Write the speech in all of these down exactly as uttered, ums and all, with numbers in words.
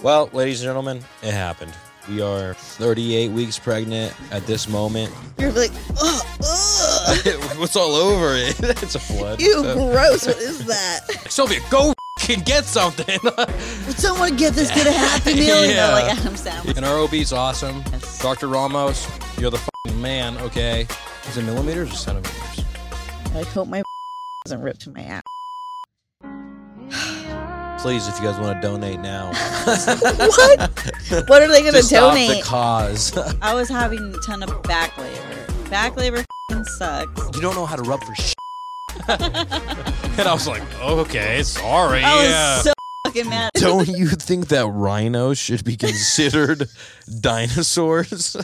Well, ladies and gentlemen, it happened. We are thirty-eight weeks pregnant at this moment. You're like, ugh, ugh. What's all over it? It's a flood. Ew, So, gross. What is that? Sylvia, go and get something. Would someone get this kid a Happy Meal? You know, Yeah. like Adam Sandler. And our O B's awesome. Yes. Doctor Ramos, you're the f***ing man, okay? Is it millimeters or centimeters? I hope my doesn't rip to my ass. Please, if you guys want to donate now. What? What are they going to to stop donate? the cause. I was having a ton of back labor. Back labor f***ing sucks. You don't know how to rub for shit. And I was like, okay, sorry. I was yeah. so fucking mad. Don't you think that rhinos should be considered dinosaurs?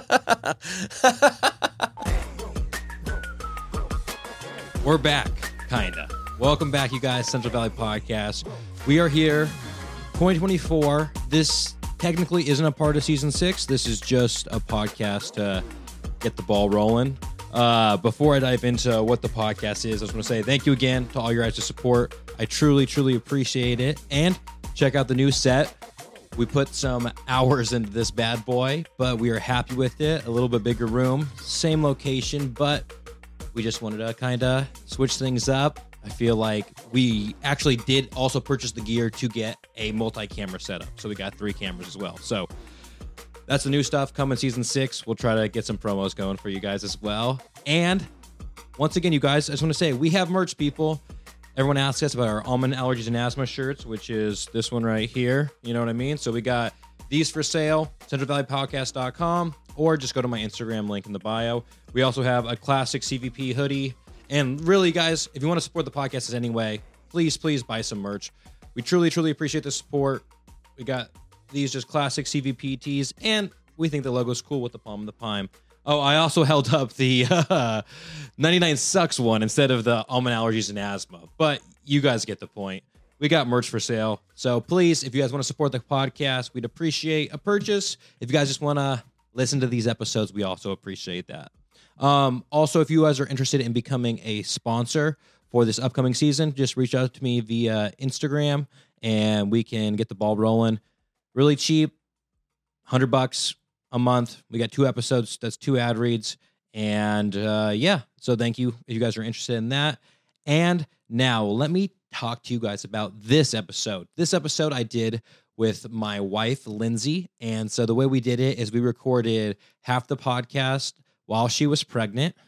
We're back, kinda. Welcome back, you guys, Central Valley Podcast. We are here, twenty twenty-four. This technically isn't a part of season six. This is just a podcast to get the ball rolling. Uh, before I dive into what the podcast is, I just want to say thank you again to all your guys' support. I truly, truly appreciate it. And check out the new set. We put some hours into this bad boy, but we are happy with it. A little bit bigger room, same location, but we just wanted to kind of switch things up. I feel like we actually did also purchase the gear to get a multi-camera setup. So we got three cameras as well. So that's the new stuff coming season six. We'll try to get some promos going for you guys as well. And once again, you guys, I just want to say we have merch, people. Everyone asks us about our almond allergies and asthma shirts, which is this one right here. You know what I mean? So we got these for sale, central valley podcast dot com, or just go to my Instagram link in the bio. We also have a classic C V P hoodie. And really, guys, if you want to support the podcast in any way, please, please buy some merch. We truly, truly appreciate the support. We got these just classic C V P tees, and we think the logo's cool with the palm of the pine. Oh, I also held up the uh, ninety-nine Sucks one instead of the almond allergies and asthma. But you guys get the point. We got merch for sale. So please, if you guys want to support the podcast, we'd appreciate a purchase. If you guys just want to listen to these episodes, we also appreciate that. Um, also, if you guys are interested in becoming a sponsor for this upcoming season, just reach out to me via Instagram and we can get the ball rolling. Really cheap, one hundred bucks a month. We got two episodes. That's two ad reads. And uh, yeah, so thank you if you guys are interested in that. And now let me talk to you guys about this episode. This episode I did with my wife, Lindsay. And so the way we did it is we recorded half the podcast while she was pregnant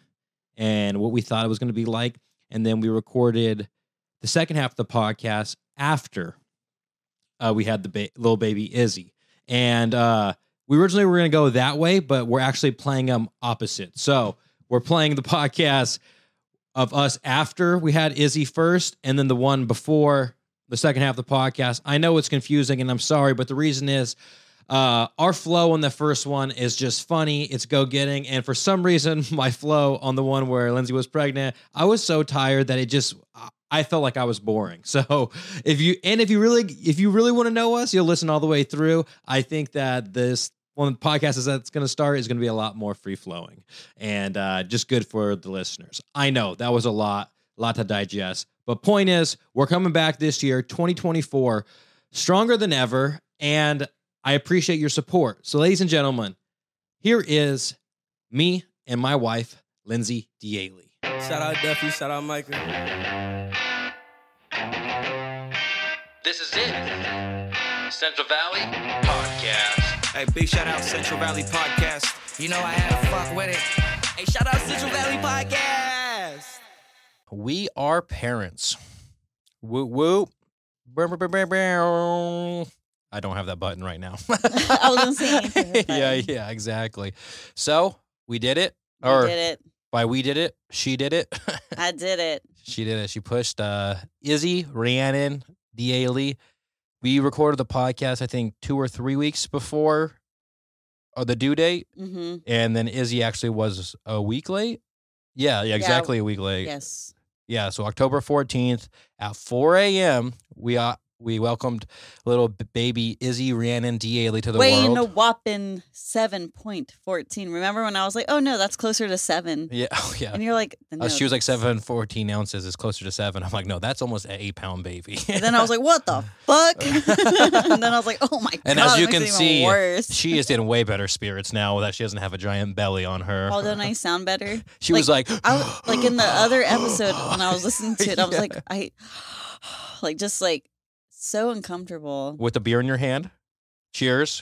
and what we thought it was going to be like. And then we recorded the second half of the podcast after uh, we had the ba- little baby Izzy. And uh, we originally were going to go that way, but we're actually playing them opposite. So we're playing the podcast of us after we had Izzy first, and then the one before the second half of the podcast. I know it's confusing, and I'm sorry, but the reason is Uh, our flow on the first one is just funny. It's go-getting. And for some reason, my flow on the one where Lindsay was pregnant, I was so tired that it just, I felt like I was boring. So if you, and if you really, if you really want to know us, you'll listen all the way through. I think that this one of the podcasts that's going to start is going to be a lot more free-flowing and uh, just good for the listeners. I know that was a lot, a lot to digest. But point is, we're coming back this year, twenty twenty-four, stronger than ever. And I appreciate your support. So, ladies and gentlemen, here is me and my wife, Lindsay Daly. Shout out Duffy, shout out Michael. This is it, Central Valley Podcast. Hey, big shout out Central Valley Podcast. You know I had to fuck with it. Hey, shout out Central Valley Podcast. We are parents. Woo woo. Brr, brr, brr, brr, brr. I don't have that button right now. I was going to say anything. Yeah, yeah, exactly. So we did it. We Or did it. by we did it, she did it. I did it. She did it. She pushed uh, Izzy, Rhiannon, Daly. We recorded the podcast, I think, two or three weeks before uh, the due date. Mm-hmm. And then Izzy actually was a week late. Yeah, yeah, exactly Yeah. a week late. Yes. Yeah, so October fourteenth at four a.m., we uh, we welcomed little b- baby Izzy Rhiannon D'Ailey to the Weighing world. a whopping seven point one four. Remember when I was like, oh no, that's closer to seven. Yeah, oh, yeah. And you're like, Uh, no, she was like that's- seven fourteen ounces. It's closer to seven. I'm like, no, that's almost an eight pound baby. And then I was like, what the fuck? And then I was like, oh my god. And as it you makes can it even see, worse. she is in way better spirits now that she doesn't have a giant belly on her. Oh, don't I sound better? She was like, I was, like in the other episode when I was listening to it, I was Yeah. like, I, like just like so uncomfortable. with a beer in your hand. Cheers.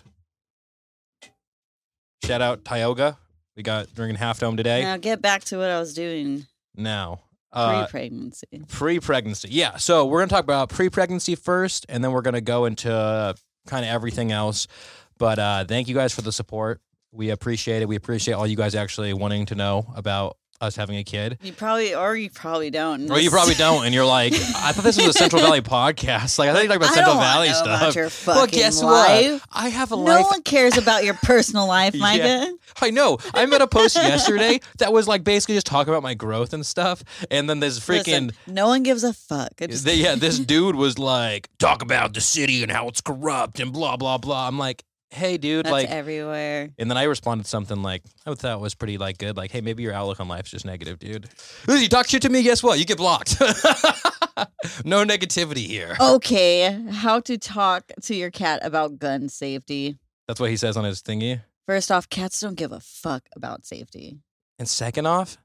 Shout out Tioga. We got drinking Half Dome today. Now get back to what I was doing Now, uh, pre-pregnancy. pre-pregnancy. Yeah, so we're going to talk about pre-pregnancy first, and then we're going to go into uh, kind of everything else. But uh, thank you guys for the support. We appreciate it. We appreciate all you guys actually wanting to know about us having a kid. You probably, or you probably don't. Or you probably don't, and you're like, I thought this was a Central Valley podcast. Like, I thought you talked about I Central don't wanna Valley know stuff. about your Well, fucking guess life. what? I have a No life. one cares about your personal life, Micah. Yeah. I know. I made a post yesterday that was like basically just talking about my growth and stuff. And then this freaking, Listen, no one gives a fuck. I just, the- yeah, this dude was like, talk about the city and how it's corrupt and blah, blah, blah. I'm like, hey, dude, that's like, everywhere. and then I responded something like, I thought was pretty like good. Like, hey, maybe your outlook on life's just negative, dude. Listen, you talk shit to me, guess what? You get blocked. No negativity here. Okay, how to talk to your cat about gun safety. That's what he says on his thingy. First off, cats don't give a fuck about safety. And second off,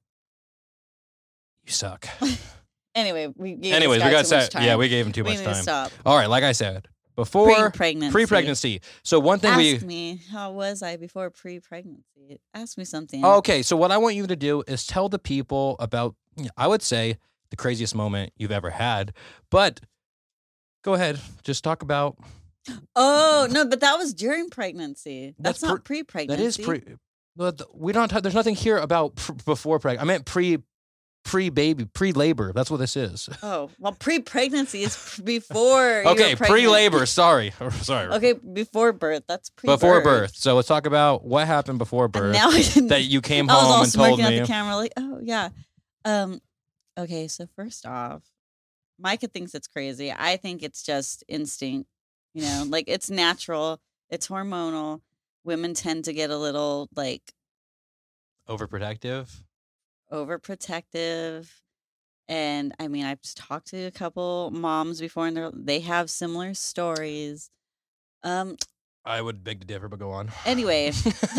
you suck. Anyway, we gave Anyways, this we guy got too much set. time. Yeah, we gave him too we much need to time. stop. All right, like I said, before Pre-pregnancy. pre-pregnancy. So one thing Ask we me, how was I before pre-pregnancy? Ask me something. Okay, so what I want you to do is tell the people about, I would say, the craziest moment you've ever had. But go ahead, just talk about. Oh, no, but that was during pregnancy. That's, That's not pre- pre-pregnancy. That is pre. But we don't. Have, there's nothing here about pr- before pregnant. I meant pre, pre-baby, pre-labor. That's what this is. Oh, well, pre-pregnancy is p- before. you were Okay, pregnant. pre-labor. Sorry, sorry. Okay, before birth. That's pre-birth. Before birth. So let's talk about what happened before And birth. now I didn't. That you came I was home all and told smirking me. at the camera, like, oh yeah. Um, okay, so first off, Micah thinks it's crazy. I think it's just instinct. You know, like it's natural. It's hormonal. Women tend to get a little like Overprotective. overprotective. And I mean, I've talked to a couple moms before, and they're, they have similar stories. Um. I would beg to differ, but go on. Anyway,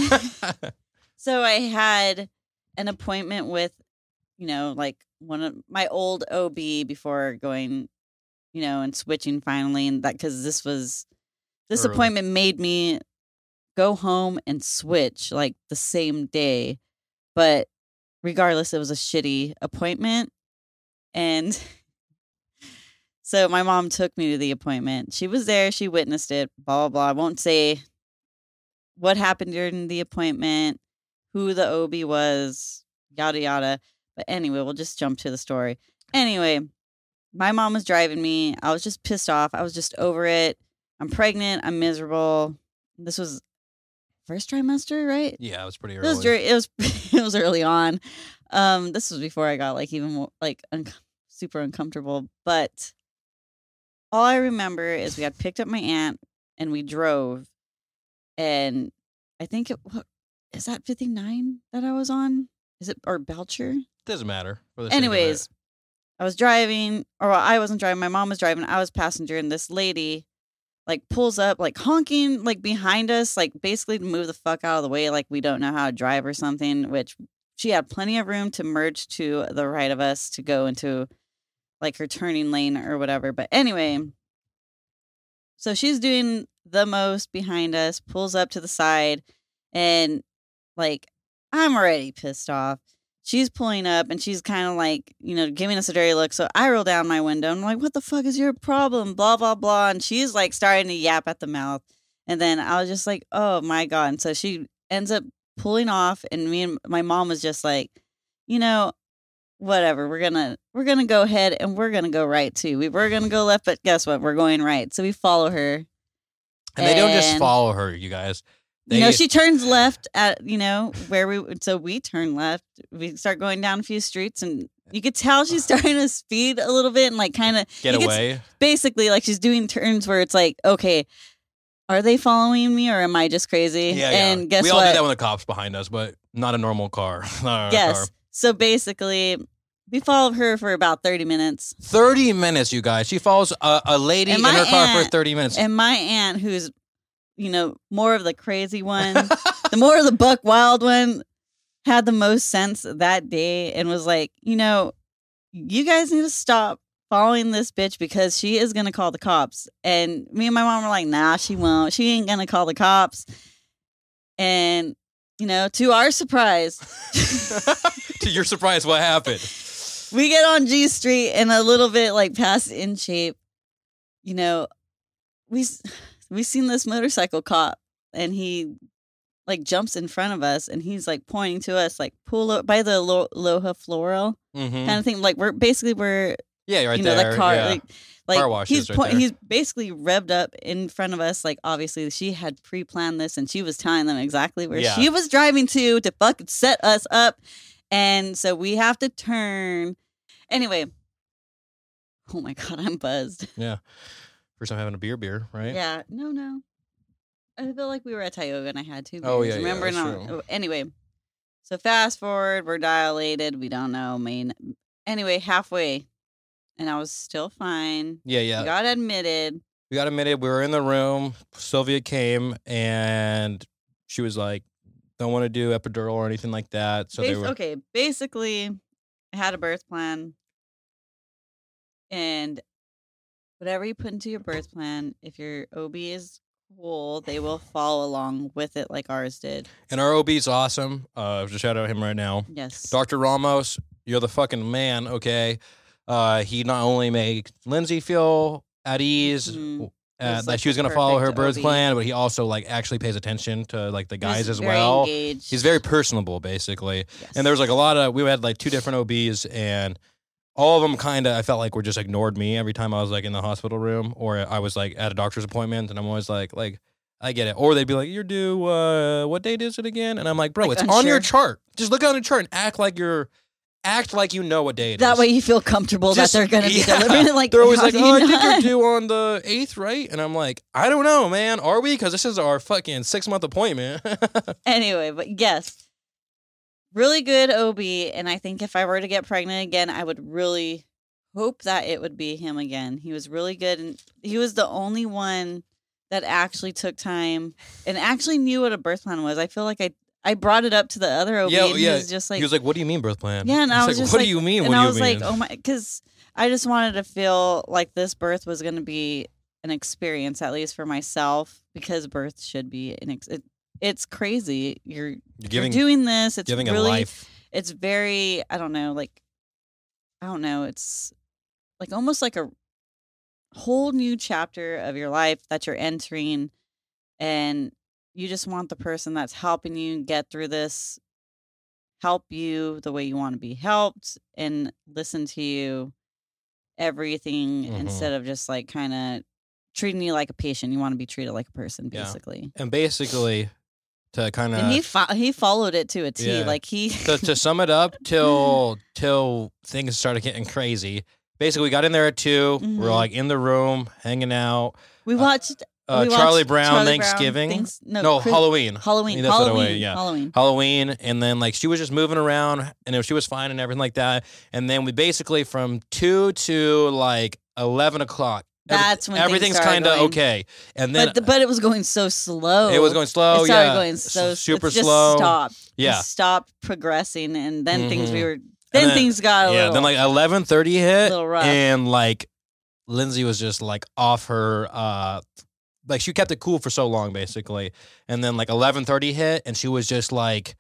so I had an appointment with, you know, like one of my old O B before going, you know, and switching finally, and that because this was this Early. appointment made me go home and switch like the same day, but regardless, it was a shitty appointment, and so my mom took me to the appointment. She was there, she witnessed it, blah blah blah. I won't say what happened during the appointment, who the O B was, yada yada. But anyway, we'll just jump to the story. Anyway, my mom was driving me. I was just pissed off. I was just over it. I'm pregnant. I'm miserable. This was first trimester, right? Yeah, it was pretty It was early. dur- it was it was early on. Um, this was before I got like even more like un- super uncomfortable. But all I remember is we had picked up my aunt and we drove, and I think it what, is that fifty-nine that I was on. Is it or Belcher? Doesn't matter. for the sake of Anyways, it. I was driving, or well, I wasn't driving. My mom was driving. I was passenger, and this lady, like, pulls up, like honking, like behind us, like basically to move the fuck out of the way, like we don't know how to drive or something. Which she had plenty of room to merge to the right of us to go into, like her turning lane or whatever. But anyway, so she's doing the most behind us, pulls up to the side, and like I'm already pissed off. She's pulling up and she's kind of like, you know, giving us a dirty look. So I roll down my window and I'm like, what the fuck is your problem? Blah, blah, blah. And she's like starting to yap at the mouth. And then I was just like, oh my God. And so she ends up pulling off, and me and my mom was just like, you know, whatever. We're going to, we're going to go ahead and we're going to go right too. We were going to go left, but guess what? We're going right. So we follow her. And they don't just and- follow her, you guys. They, you know, she turns left at, you know, where we, so we turn left. We start going down a few streets and you could tell she's starting to speed a little bit and like kind of get away. Basically, like she's doing turns where it's like, okay, are they following me or am I just crazy? Yeah, and yeah. guess we what? all do that when the cops behind us, but not a normal car. Not a yes. car. So basically, we followed her for about thirty minutes. thirty minutes, you guys. She follows a, a lady And in my her car aunt- for thirty minutes. And my aunt, who's, you know, more of the crazy one, the more of the buck wild one, had the most sense that day and was like, you know, you guys need to stop following this bitch because she is going to call the cops. And me and my mom were like, nah, she won't. She ain't going to call the cops. And, you know, to our surprise, To your surprise, what happened? we get on G Street and a little bit like past In Shape, you know, we we seen this motorcycle cop and he like jumps in front of us and he's like pointing to us like pull up by the Lo- Loja Floral Mm-hmm. kind of thing. Like we're basically we're Yeah, right you know there. that car yeah. like like Car wash he's is right point- there. he's basically revved up in front of us. Like obviously she had pre-planned this and she was telling them exactly where Yeah. she was driving to to fucking set us up. And so we have to turn. Anyway, oh my God, I'm buzzed. First time having a beer, beer, right? Yeah, no, no. I feel like we were at Tioga and I had two beers. Oh, yeah, yeah, Remember? that's No- true. oh, Anyway, so fast forward, we're dilated. We don't know. I mean, anyway, halfway, and I was still fine. Yeah, yeah. We got admitted. We got admitted. We were in the room. Sylvia came and she was like, "Don't want to do epidural or anything like that." So they Bas- were. Okay, basically, I had a birth plan, and whatever you put into your birth plan, if your O B is cool, they will follow along with it like ours did. And our O B's awesome. Uh, just shout out him right now, Yes. Doctor Ramos. You're the fucking man. Okay. Uh, he not only makes Lindsay feel at ease. Mhm. Uh, He's, that like, she was the gonna follow her perfect birth O B. plan, but he also like actually pays attention to like the guys He's as very well. engaged. He's very personable, basically. Yes. And there was like a lot of we had like two different O Bs, and all of them kind of I felt like were just ignored me every time I was like in the hospital room or I was like at a doctor's appointment, and I'm always like like I get it, or they'd be like, "You're due. Uh, what date is it again?" And I'm like, "Bro, Like, it's on your unsure. chart. Just look on the chart and act like you're act like you know what day it is." that way you feel comfortable Just- that they're going to be yeah. delivering it. Like They're always how like, do "Oh, you I think you're not?" due on the eighth, right?" And I'm like, "I don't know, man. Are we? Because this is our fucking six month appointment." Anyway, but yes, really good O B. And I think if I were to get pregnant again, I would really hope that it would be him again. He was really good. And he was the only one that actually took time and actually knew what a birth plan was. I feel like I, I brought it up to the other O B Yeah, and yeah. he was just like, he was like, "What do you mean birth plan?" yeah. And I It's was like, just "What like, do you mean? And What do I you was mean?" like, oh my, because I just wanted to feel like this birth was going to be an experience, at least for myself, because birth should be an ex- it, it's crazy. You're, You're you're giving doing this. It's giving really, a life. it's very, I don't know, like, I don't know. It's like almost like a whole new chapter of your life that you're entering. And you just want the person that's helping you get through this, help you the way you want to be helped and listen to you everything Mhm. instead of just like kind of treating you like a patient. You want to be treated like a person, Yeah. basically. And basically, to kind And he of fo- he followed it to a T. Yeah. Like he to, to sum it up, till till things started getting crazy. Basically, we got in there at two. We We're Mhm. like in the room, hanging out. we watched Uh, we Charlie watched Brown Charlie Brown, Thanksgiving. Thanks- no, no, Chris- Halloween. Halloween. That's what I Halloween. went, yeah. Halloween. Halloween, and then like she was just moving around, and it- she was fine and everything like that. And then we basically from two to like eleven o'clock. every- That's when things everything's started kind of going- okay. And then But the, but it was going so slow. it was going slow. It started yeah, going so S- super it just slow. Stopped. Yeah. It stopped progressing, and then things Mhm. we were. Then, then- things got a Yeah. little. Then like eleven thirty hit, little rough. and like Lindsay was just like off her. uh Like she kept it cool for so long, basically, and then like eleven thirty hit, and she was just like,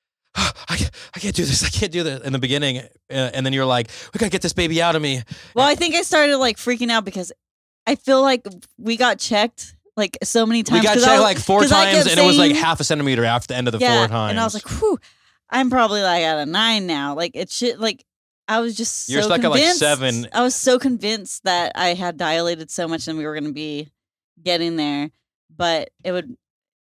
"I can't, I can't do this. I can't do this." In the beginning, uh, and then you're like, "We gotta get this baby out of me." well, I think I started like freaking out because I feel like we got checked like so many times. We got 'cause I checked was- like four 'cause I times, kept and it was like saying- half a centimeter after the end of the yeah, four times. and I was like, "Whew, I'm probably like at a nine now." Like it should like. I was just so You're stuck at, like, convinced- seven. I was so convinced that I had dilated so much and we were going to be getting there, but it would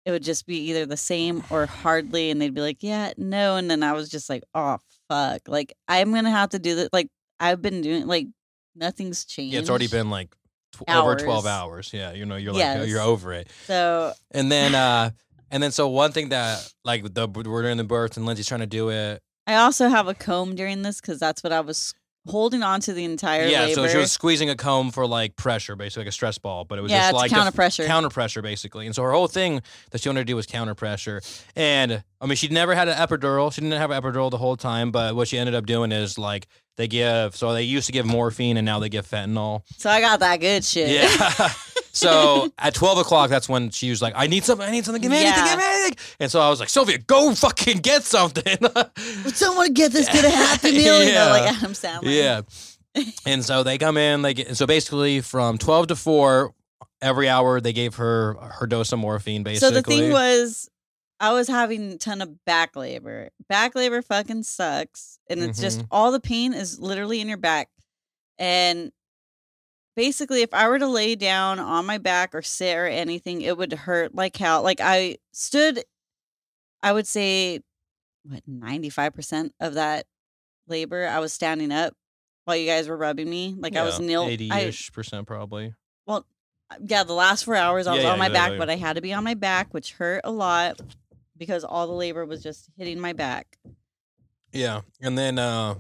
it would just be either the same or hardly, and they'd be like, yeah, no, and then I was just like, oh fuck, like I'm gonna have to do that. Like I've been doing, like nothing's changed. Yeah, it's already been like tw- over twelve Hours. hours. Yeah, you know, you're like Yes. you're over it. So And then uh and then so one thing that like the we're during the birth and Lindsay's trying to do it. I also have a comb during this because that's what I was holding on to the entire Yeah, labor. so she was squeezing a comb for like pressure, basically like a stress ball, but it was Yeah, just it's like counter def- pressure. counter pressure basically. And so her whole thing that she wanted to do was counter pressure. And I mean, she never had an epidural. She didn't have an epidural the whole time, but what she ended up doing is like they give. So they used to give morphine, and now they give fentanyl. So I got that good shit. Yeah. So at twelve o'clock, that's when she was like, I need something, I need something, give me anything, Yeah. give me anything. And so I was like, Sylvia, go fucking get something. Would someone get this good a happy meal? You know, Yeah. like Adam Sandler. Yeah. And so they come in, they get, so basically from twelve to four, every hour they gave her her dose of morphine, basically. So the thing was, I was having a ton of back labor. Back labor fucking sucks. And it's just Mhm. all the pain is literally in your back. And basically, if I were to lay down on my back or sit or anything, it would hurt like hell. Like I stood, I would say, what, ninety-five percent of that labor, I was standing up while you guys were rubbing me. Like I was kneel. I, eighty-ish percent probably. well, yeah, the last four hours I was Yeah, yeah, on my back, exactly. but I had to be on my back, which hurt a lot because all the labor was just hitting my back. Yeah. And then, uh,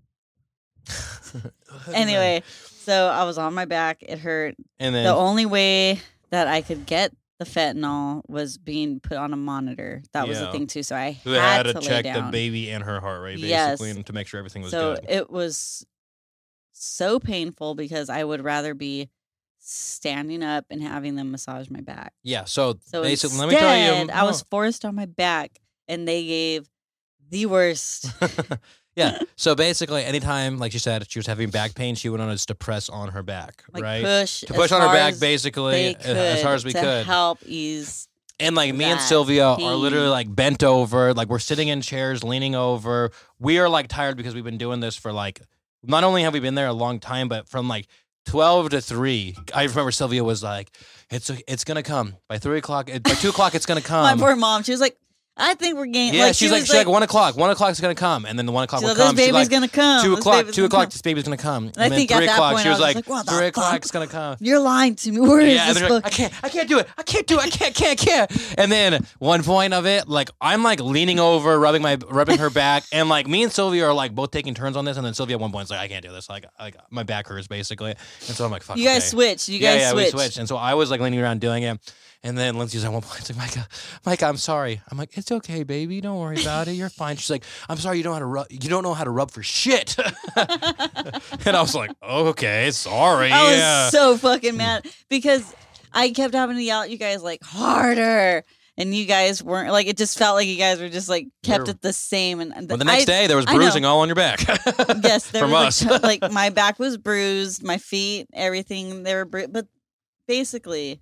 Anyway, so I was on my back. It hurt. and then, The only way that I could get the fentanyl was being put on a monitor. That was the Yeah. thing too. So I so they had, had to to check lay the down. baby and her heart rate, basically, Yes. and to make sure everything was So good. it was so painful because I would rather be standing up and having them massage my back. Yeah. So, So basically, instead, let me tell you. I was forced on my back, and they gave the worst. Yeah. So basically, anytime, like she said, she was having back pain, she would want us to press on her back, Like right? push To as push on her far back, as basically, they as- as hard as we to could. help ease. And like me and that Sylvia are pain. literally like bent over, like we're sitting in chairs, leaning over. We are like tired because we've been doing this for like, not only have we been there a long time, but from like twelve to three. I remember Sylvia was like, "It's it's gonna come by three o'clock. By two o'clock, it's gonna come." My poor mom, she was like, "I think we're getting." Yeah, like, she's she like, was she's like, one o'clock. One o'clock is gonna come, and then the one o'clock she's will like, come. this She's baby's like, gonna come. two This o'clock. baby's Two gonna o'clock. come." This baby's gonna come. And, I then think at three that o'clock, point she I was was like, like, what the three fuck? o'clock's gonna come. You're lying to me. Where is Yeah, and this they're book? like, I can't, I can't do it. I can't do it. I can't, can't, can't. And then one point of it, like I'm like leaning over, rubbing my, rubbing her back, and like me and Sylvia are like both taking turns on this. And then Sylvia at one point is like, I can't do this. Like, like my back hurts basically. And so I'm like, fuck. You guys okay. switched. You yeah, guys yeah, switched. we switched. And so I was like leaning around doing it. And then Lindsay's at one point, she's like, Micah, Micah, I'm sorry. I'm like, it's okay, baby. Don't worry about it. You're fine. She's like, I'm sorry, you don't know how to rub. You don't know how to rub for shit. And I was like, okay, sorry. I was yeah. so fucking mad because I kept having to yell at you guys like harder, and you guys weren't like. It just felt like you guys were just like kept We're- it the same. And But the next I, day, there was I know. bruising all on your back. yes, there from was us. like, like my back was bruised, my feet, everything. They were bruised, but basically.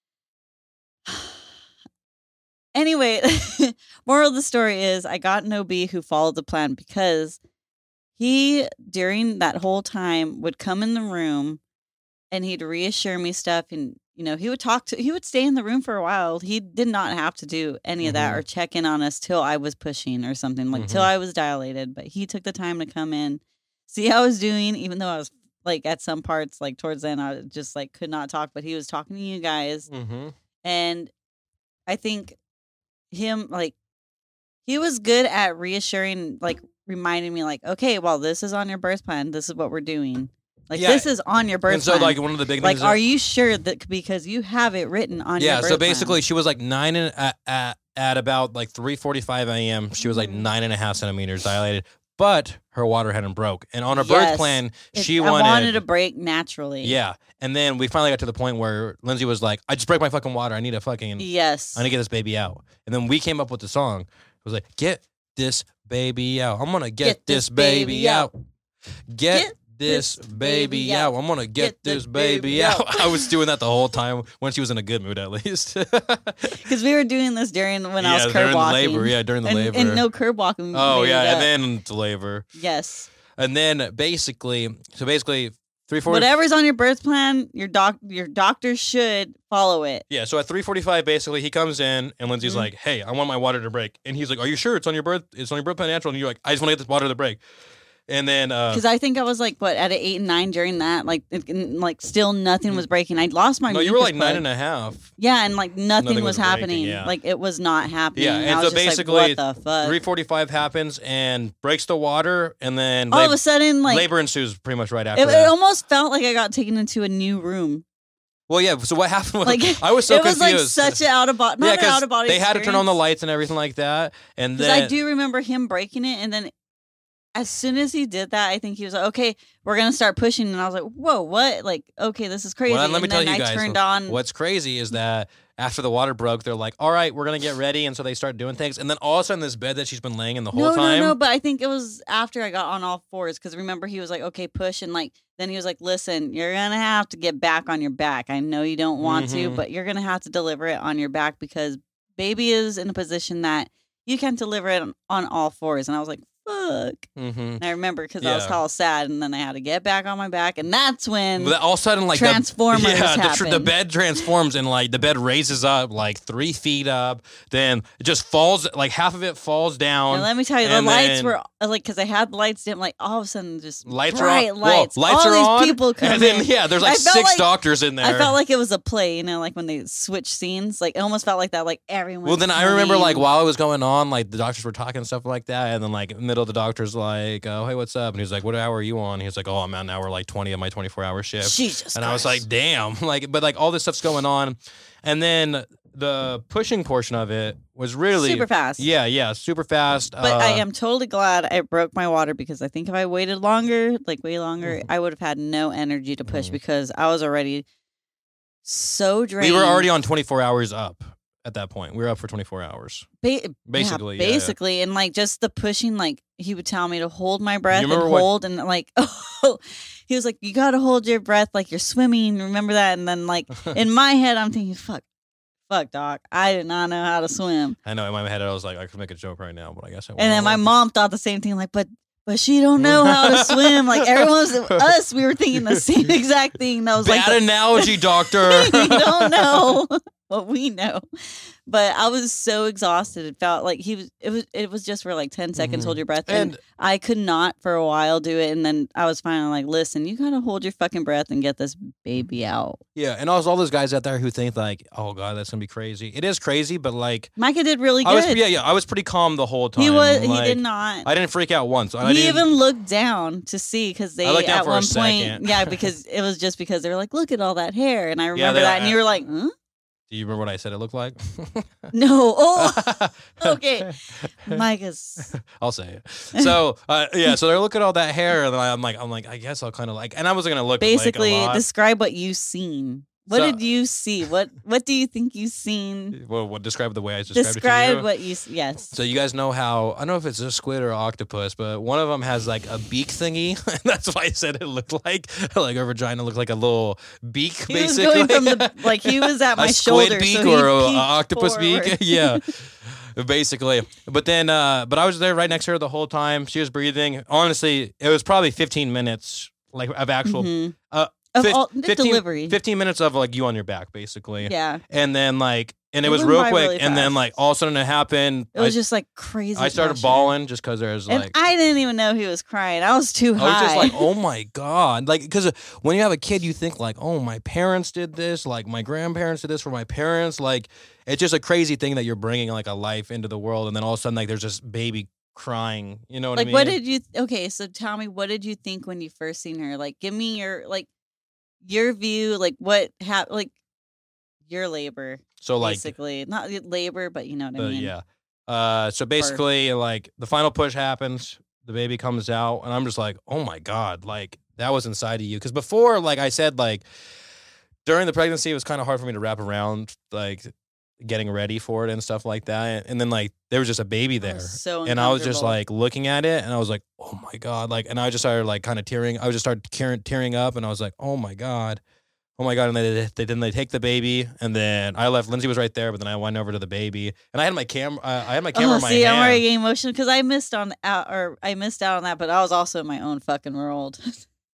Anyway, moral of the story is I got an O B who followed the plan because he, during that whole time, would come in the room and he'd reassure me stuff. And, you know, he would talk to, he would stay in the room for a while. He did not have to do any of that Mhm. or check in on us till I was pushing or something, like till Mhm. I was dilated. But he took the time to come in, see how I was doing, even though I was like at some parts, like towards the end, I just like could not talk, but he was talking to you guys. Mm-hmm. And I think him, like, he was good at reassuring, like, reminding me, like, okay, well, this is on your birth plan. This is what we're doing. Like, Yeah. this is on your birth And so, plan. like, one of the big like, things. are you sure that because you have it written on your yeah. birth So plan? basically, she was like nine and at, at, at about like three forty-five a.m. She was like Mhm. nine and a half centimeters dilated, but her water hadn't broke. And on her birth Yes. plan, It- she I wanted. wanted a break naturally. Yeah. And then we finally got to the point where Lindsay was like, I just break my fucking water. I need a fucking. Yes. I need to get this baby out. And then we came up with the song. It was like, get this baby out. I'm gonna get, Get this, this baby, baby out. Get, Get this this baby baby out. out. I'm gonna get, Get this this baby, baby out. out. I was doing that the whole time when she was in a good mood, at least. Because we were doing this during when I yeah, was during curb the walking. labor. Yeah, during the and, labor. and no curb walking. oh made it yeah, up. and then the labor. Yes. And then basically, so basically, three forty. Whatever's on your birth plan, your doc, your doctor should follow it. Yeah, so at three forty-five, basically, he comes in and Lindsay's Mhm. like, "Hey, I want my water to break," and he's like, "Are you sure it's on your birth? It's on your birth plan natural?" And you're like, "I just want to get this water to break." And then, uh, Because I think I was like, what, at an eight and nine during that, like, it, and, like still nothing was breaking. I lost my. no, you were like mucus nine plug. and a half. Yeah, and like nothing, Nothing was, was breaking, happening. yeah. Like it was not happening. Yeah, and I so was just basically, like, what the fuck? three forty-five happens and breaks the water, and then All lab- of a sudden, like labor ensues pretty much right after it, it that. almost felt like I got taken into a new room. Well, yeah. So what happened? Was, Like I was so it was confused. like such an out of body, yeah, not an out of body. they had to turn on the lights and everything like that, and Because then I do remember him breaking it, and then as soon as he did that, I think he was like, "Okay, we're gonna start pushing," and I was like, "Whoa, what? Like, okay, this is crazy." Well, let me and tell then you I guys, turned on. what's crazy is that after the water broke, they're like, "All right, we're gonna get ready," and so they start doing things, and then all of a sudden, this bed that she's been laying in the whole no, time. no, no. But I think it was after I got on all fours because remember he was like, "Okay, push," and like then he was like, "Listen, you're gonna have to get back on your back. I know you don't want to, Mhm. but you're gonna have to deliver it on your back because baby is in a position that you can't deliver it on, on all fours." And I was like, "Fuck." Mm-hmm. And I remember because I was Yeah. all sad, and then I had to get back on my back, and that's when But all of a sudden, like Transformers the, yeah, the, tr- happened. the bed transforms and like the bed raises up like three feet up, then it just falls, like half of it falls down. And let me tell you, the and lights then- were uh, like because I had the lights dim. Like all of a sudden, just Lights bright are on. lights. Well, lights all are these on, people come and then in. yeah, there's like I felt six like- doctors in there. I felt like it was a play, you know, like when they switch scenes. Like it almost felt like that. Like everyone. Well, then I remember like while it was going on, like the doctors were talking and stuff like that, and then like in the middle of the doctor's like, "Oh, hey, what's up?" And he's like, "What hour are you on?" He's like, "Oh, I'm on hour like twenty of my twenty-four hour shift." Jesus. And I was Christ. like, "Damn!" Like, but like all this stuff's going on, and then the pushing portion of it was really super fast. Yeah, yeah, super fast. But I uh, am totally glad I broke my water because I think if I waited longer, like way longer, Mhm. I would have had no energy to push Mhm. because I was already so drained. We were already on twenty-four hours up at that point. We were up for twenty-four hours. Ba- Basically, yeah, yeah, yeah. basically, and like just the pushing, like he would tell me to hold my breath and remember what- hold, and like oh, he was like, "You got to hold your breath like you're swimming." Remember that? And then like in my head, I'm thinking, "Fuck, fuck, doc, I did not know how to swim." I know in my head I was like, I could make a joke right now, but I guess I won't. And then my mom thought the same thing, like, "But but she don't know how to swim." Like everyone's us, we were thinking the same exact thing. That was Bad like, analogy, doctor. we don't know what we know. But I was so exhausted. It felt like he was. It was. It was just for like ten seconds. Mhm. Hold your breath, and, And I could not for a while do it. And then I was finally like, "Listen, you gotta hold your fucking breath and get this baby out." yeah, and also all those guys out there who think like, "Oh God, that's gonna be crazy." It is crazy, but like, Micah did really I was good. yeah, yeah, I was pretty calm the whole time. he was. Like, he did not. I didn't freak out once. I he didn't, even looked down to see because they I looked down at for a one second. point, yeah, because it was just because they were like, "Look at all that hair," and I remember they- that, and you were like, "Huh? Do you remember what I said it looked like? No, oh, okay." Micah's. I'll say it. So uh, yeah, so they're looking at all that hair, and I'm like, I'm like, I guess I'll kind of like, and I wasn't gonna look Basically, like a lot. describe what you seen. What So- did you see? What What do you think you seen? Well, what describe the way I described it to Describe you. what you. s- Yes. So you guys know how, I don't know if it's a squid or octopus, but one of them has like a beak thingy. That's why I said it looked like like her vagina looked like a little beak, He was basically. going from the like he was at my a squid shoulder, beak so he or a, a peeked octopus forward. beak. Yeah. Basically. But then uh but I was there right next to her the whole time. She was breathing. Honestly, it was probably fifteen minutes like of actual Mhm. uh Of fif- all, fifteen, delivery. fifteen minutes of like you on your back basically. Yeah, And then like and it, It was went real by quick really and then fast. like all of a sudden it happened. it was I, just like crazy. I started pressure. bawling just because there was and like I didn't even know he was crying. I was too I high. was just like, oh my God. Like, because when you have a kid, you think, like, oh, my parents did this. Like, my grandparents did this for my parents. Like, it's just a crazy thing that you're bringing, like, a life into the world. And then all of a sudden, like, there's this baby crying. You know what like, I mean? what did you? Th- okay, so tell me, what did you think when you first seen her? Like, give me your like your view. Like, what happened? Like, your labor, so, like, basically, not y- labor, but you know what uh, I mean. yeah. Uh, so basically, like, the final push happens. The baby comes out. And I'm just like, oh my God. Like, that was inside of you. Because before, like I said, like, during the pregnancy, it was kind of hard for me to wrap around, like, getting ready for it and stuff like that. And then, like, there was just a baby I there. was so And I was just uncomfortable. like looking at it and I was like, oh my God. Like, and I just started like kind of tearing. I just started tearing, tearing up and I was like, oh my God. Oh my God. And they, they then they take the baby and then I left. Lindsay was right there, but then I went over to the baby and I had my camera. Uh, I had my camera Oh, in my see, hand. I'm already getting emotional because I missed on out or I missed out on that, but I was also in my own fucking world.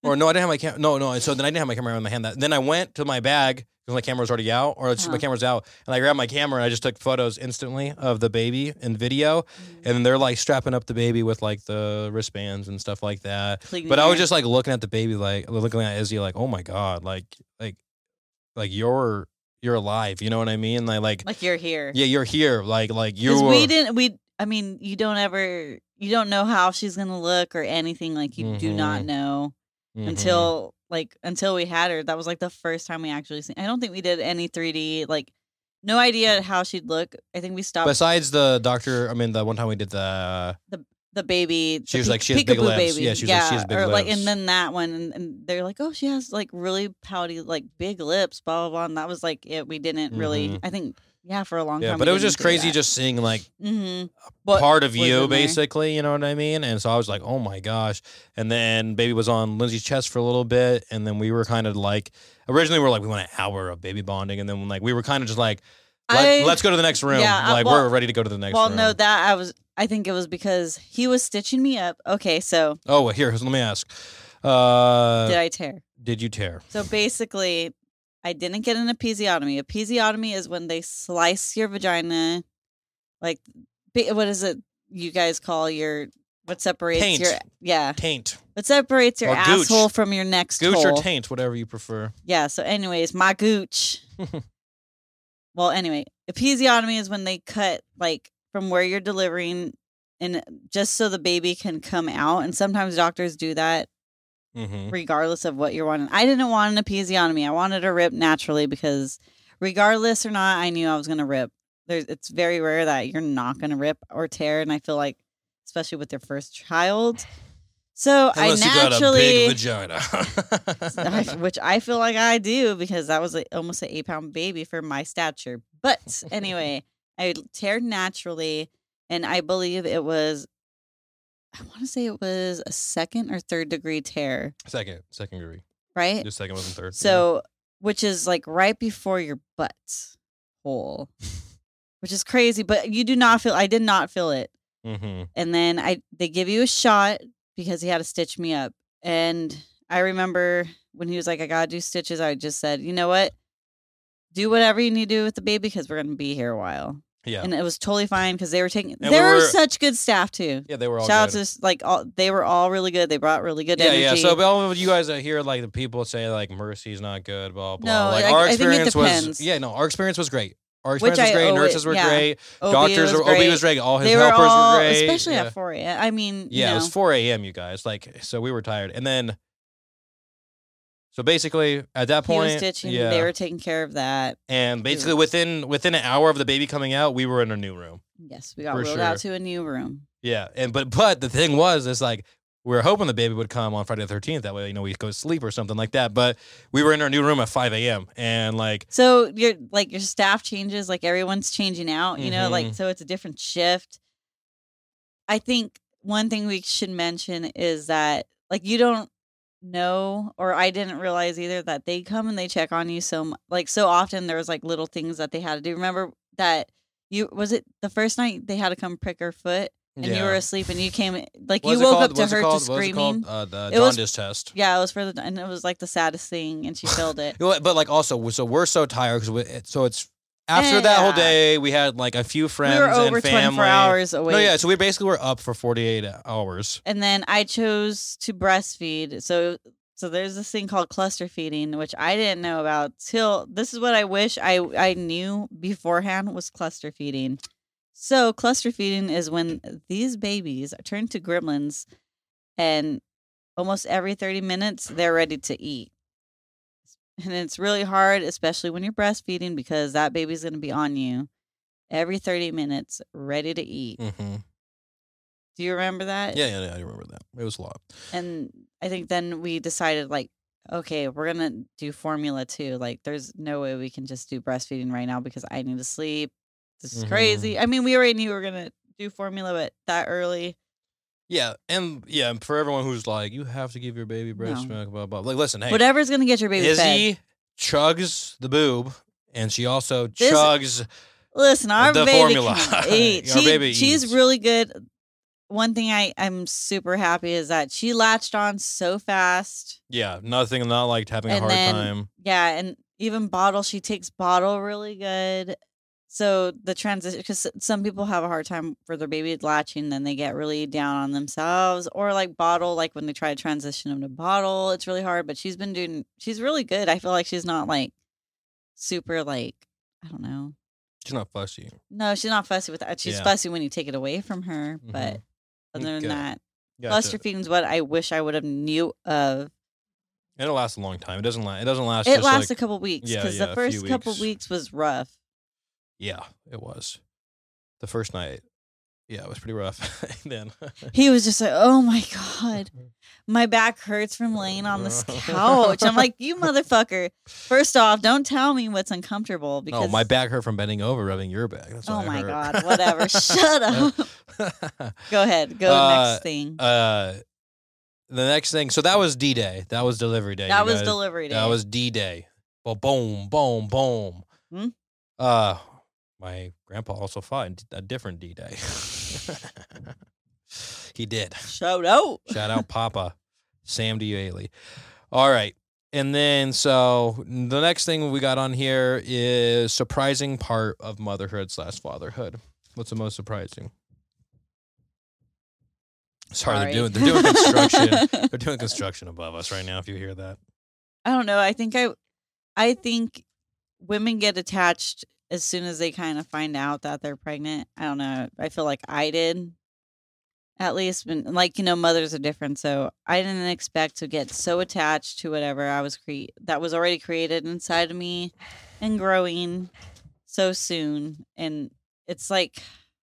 Or no, I didn't have my camera. No, no. So then I didn't have my camera in my hand. That then I went to my bag because my camera was already out, or it's, Uh-huh. my camera's out, and I grabbed my camera and I just took photos instantly of the baby in video, and then they're like strapping up the baby with like the wristbands and stuff like that. Cleaning But I was her. just like looking at the baby, like looking at Izzy, like, oh my god, like like like you're you're alive. You know what I mean? Like like, like you're here. yeah, you're here. Like like you Because were. we didn't. We. I mean, you don't ever. You don't know how she's gonna look or anything. Like you do not Mhm. know Mhm. until like until we had her. That was like the first time we actually seen. I don't think we did any three D. Like, no idea how she'd look. I think we stopped Besides the doctor, I mean, the one time we did the. the baby. She the was pe- like, she has big peekaboo lips. Baby. Yeah, she was like, she has big or like, lips. and then that one, and, and they're like, oh, she has like really pouty, like big lips, blah blah blah. And that was like it. We didn't really. Mhm. I think yeah, for a long Yeah, time. but it was just crazy just seeing like Mm-hmm. part of was you, in there. basically. You know what I mean? And so I was like, oh my gosh. And then baby was on Lindsay's chest for a little bit, and then we were kind of like, originally we were like, we want an hour of baby bonding, and then like we were kind of just like, Let, I- let's go to the next room. yeah, I- like well- we're ready to go to the next Well, room. no, that I was. I think it was because he was stitching me up. Okay, so Oh, well, here, let me ask. Uh, did I tear? did you tear? So basically, I didn't get an episiotomy. Episiotomy is when they slice your vagina, like ba- what is it you guys call your what separates Taint. your yeah Taint. what separates your Or gooch. asshole from your next Gooch hole. or taint, whatever you prefer. Yeah. So, anyways, my gooch. Well, anyway, episiotomy is when they cut like from where you're delivering, and just so the baby can come out. And sometimes doctors do that Mm-hmm. regardless of what you're wanting. I didn't want an episiotomy. I wanted a rip naturally because regardless or not, I knew I was going to rip. There's, it's very rare that you're not going to rip or tear. And I feel like, especially with your first child. So Unless I you got a naturally, big vagina. I- which I feel like I do because that was a, almost an eight pound baby for my stature. But anyway, I teared naturally. And I believe it was, I want to say it was a second or third degree tear, second, second degree. right? The second wasn't third. So, which is like right before your butt hole, which is crazy, but you do not feel, I did not feel it. Mm-hmm. And then I, they give you a shot because he had to stitch me up. And I remember when he was like, I got to do stitches, I just said, you know what? Do whatever you need to do with the baby because we're going to be here a while. Yeah. And it was totally fine because they were taking, And they we were, were- such good staff too. yeah, they were all Shout good. out to like all, they were all really good. They brought really good Yeah, energy. yeah. So all of you guys that hear like the people say like Mercy's not good, blah blah. No, like I- our I think it experience was depends. yeah, no, our experience was great. Our Which experience was I great. owe it- Nurses were yeah. great. O B Doctors was were O B great. was great. All his They were helpers all, were great. especially yeah. at four a.m. I mean, you Yeah, know, it was four a.m. You guys like so we were tired, and then so basically at that he was point, stitching. yeah, They were taking care of that. and basically within within an hour of the baby coming out, we were in a new room. Yes, we got For wheeled sure. out to a new room. Yeah, and but but the thing was, is like we were hoping the baby would come on Friday the thirteenth. That way, you know, we go to sleep or something like that. But we were in our new room at five a.m. and like So your like your staff changes, like everyone's changing out, you know, like Mhm. so it's a different shift. I think one thing we should mention is that like you don't know, or I didn't realize either, that they come and they check on you so mu- like so often. There was like little things that they had to do. Remember that you was it the first night they had to come prick her foot and yeah. you were asleep and you came like What you was it woke called? up to What's it her to called? What was it screaming. called? Uh, the It was- jaundice test. Yeah, it was for the and it was like the saddest thing, and she filled it. You know what, But like also, so we're so tired because so it's after Yeah. that whole day we had like a few friends We were over and family. twenty-four hours away. No, yeah. So we basically were up for forty-eight hours. And then I chose to breastfeed. So so there's this thing called cluster feeding, which I didn't know about till this is what I wish I I knew beforehand was cluster feeding. So cluster feeding is when these babies turn to gremlins and almost every thirty minutes they're ready to eat. And it's really hard, especially when you're breastfeeding, because that baby's going to be on you every thirty minutes, ready to eat. Mm-hmm. Do you remember that? Yeah, yeah, yeah, I remember that. It was a lot. And I think then we decided, like, okay, we're going to do formula too. Like, there's no way we can just do breastfeeding right now because I need to sleep. This is Mhm. crazy. I mean, we already knew we were going to do formula, but that early. Yeah, and yeah, and for everyone who's like, you have to give your baby breast No. milk, blah blah. Like, listen, hey, Whatever's going to get your baby fed. Izzy chugs the boob, and she also This- chugs. Listen, our the baby formula. can eat. Our She- baby she's eats. really good. one thing I, I'm super happy is that she latched on so fast. Yeah, nothing, not like having a And hard then- time. Yeah, and even bottle, she takes bottle really good. So the transition, because some people have a hard time for their baby latching, then they get really down on themselves. Or like bottle, like when they try to transition them to bottle, it's really hard. But she's been doing, she's really good. I feel like she's not like super like, I don't know. She's not fussy. No, she's not fussy with that. She's Yeah. fussy when you take it away from her. But other than Okay. that, Gotcha. cluster feeding is what I wish I would have knew of. It'll last a long time. It doesn't last. It doesn't last. It just lasts like, a couple weeks yeah, because yeah, the a first few couple weeks. weeks was rough. Yeah, it was. The first night. Yeah, it was pretty rough. Then He was just like, "Oh my god, my back hurts from laying on this couch." I'm like, "You motherfucker! First off, don't tell me what's uncomfortable because no, my back hurt from bending over, rubbing your back. That's oh why it my hurt. god, whatever. Shut up. Go ahead. Go Uh, next thing. uh, the next thing. So that was D Day. That was delivery day. That you was guys. delivery day. That was D Day. Well, boom, boom, boom. Hmm? Uh, my grandpa also fought a different D Day. He did. Shout out. Shout out Papa Sam Daly. All right. And then, so the next thing we got on here is surprising part of motherhood slash fatherhood. What's the most surprising? Sorry, Sorry. they're doing they're doing construction. They're doing construction above us right now. If you hear that, I don't know. I think I, I think women get attached as soon as they kind of find out that they're pregnant. I don't know. I feel like I did, at least. But like, you know, mothers are different, so I didn't expect to get so attached to whatever I was cre- that was already created inside of me and growing so soon. And it's like,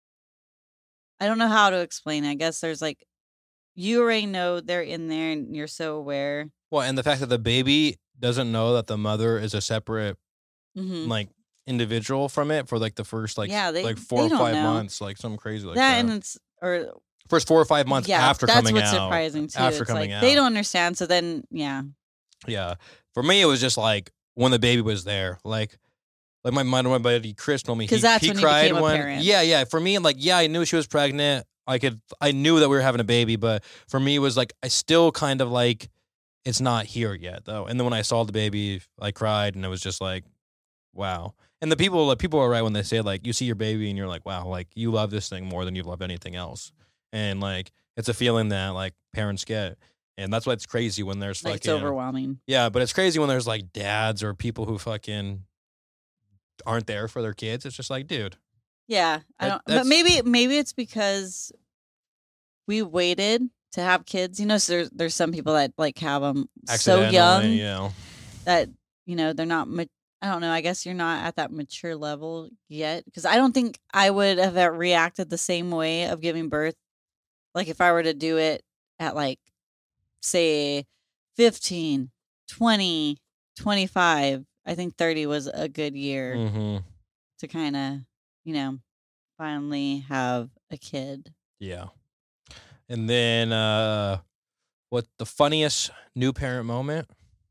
I don't know how to explain it. I guess there's like, you already know they're in there, and you're so aware. well, and the fact that the baby doesn't know that the mother is a separate Mm-hmm. like individual from it for like the first like Yeah, they- like four they or don't five know. months, like something crazy like that that. and it's or First four or five months yeah, after that's coming what's out. surprising too. After It's coming like out. they don't understand. So then, yeah, Yeah. For me, it was just like when the baby was there, like, like my my, my buddy Chris told me he, 'Cause that's he when you cried became a when, parent. yeah, yeah. For me, like, yeah, I knew she was pregnant. I could, I knew that we were having a baby, but for me, it was like I still kind of like it's not here yet, though. And then when I saw the baby, I cried, and it was just like, wow. And the people, like, people are right when they say like you see your baby and you're like, wow, like you love this thing more than you love anything else, and like it's a feeling that like parents get. And that's why it's crazy when there's like it's fucking overwhelming. yeah, but it's crazy when there's like dads or people who fucking aren't there for their kids. It's just like, dude, Yeah, I That- don't. But that's- maybe maybe it's because we waited to have kids. You know, so there's there's some people that like have them so accidentally, young you know. that you know they're not. Ma- I don't know. I guess you're not at that mature level yet because I don't think I would have uh, reacted the same way of giving birth. Like if I were to do it at like say fifteen, twenty, twenty-five, I think thirty was a good year Mm-hmm. to kind of, you know, finally have a kid. Yeah. And then uh what the funniest new parent moment?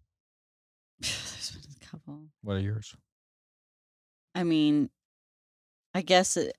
There's been a couple. What are yours? I mean, I guess it,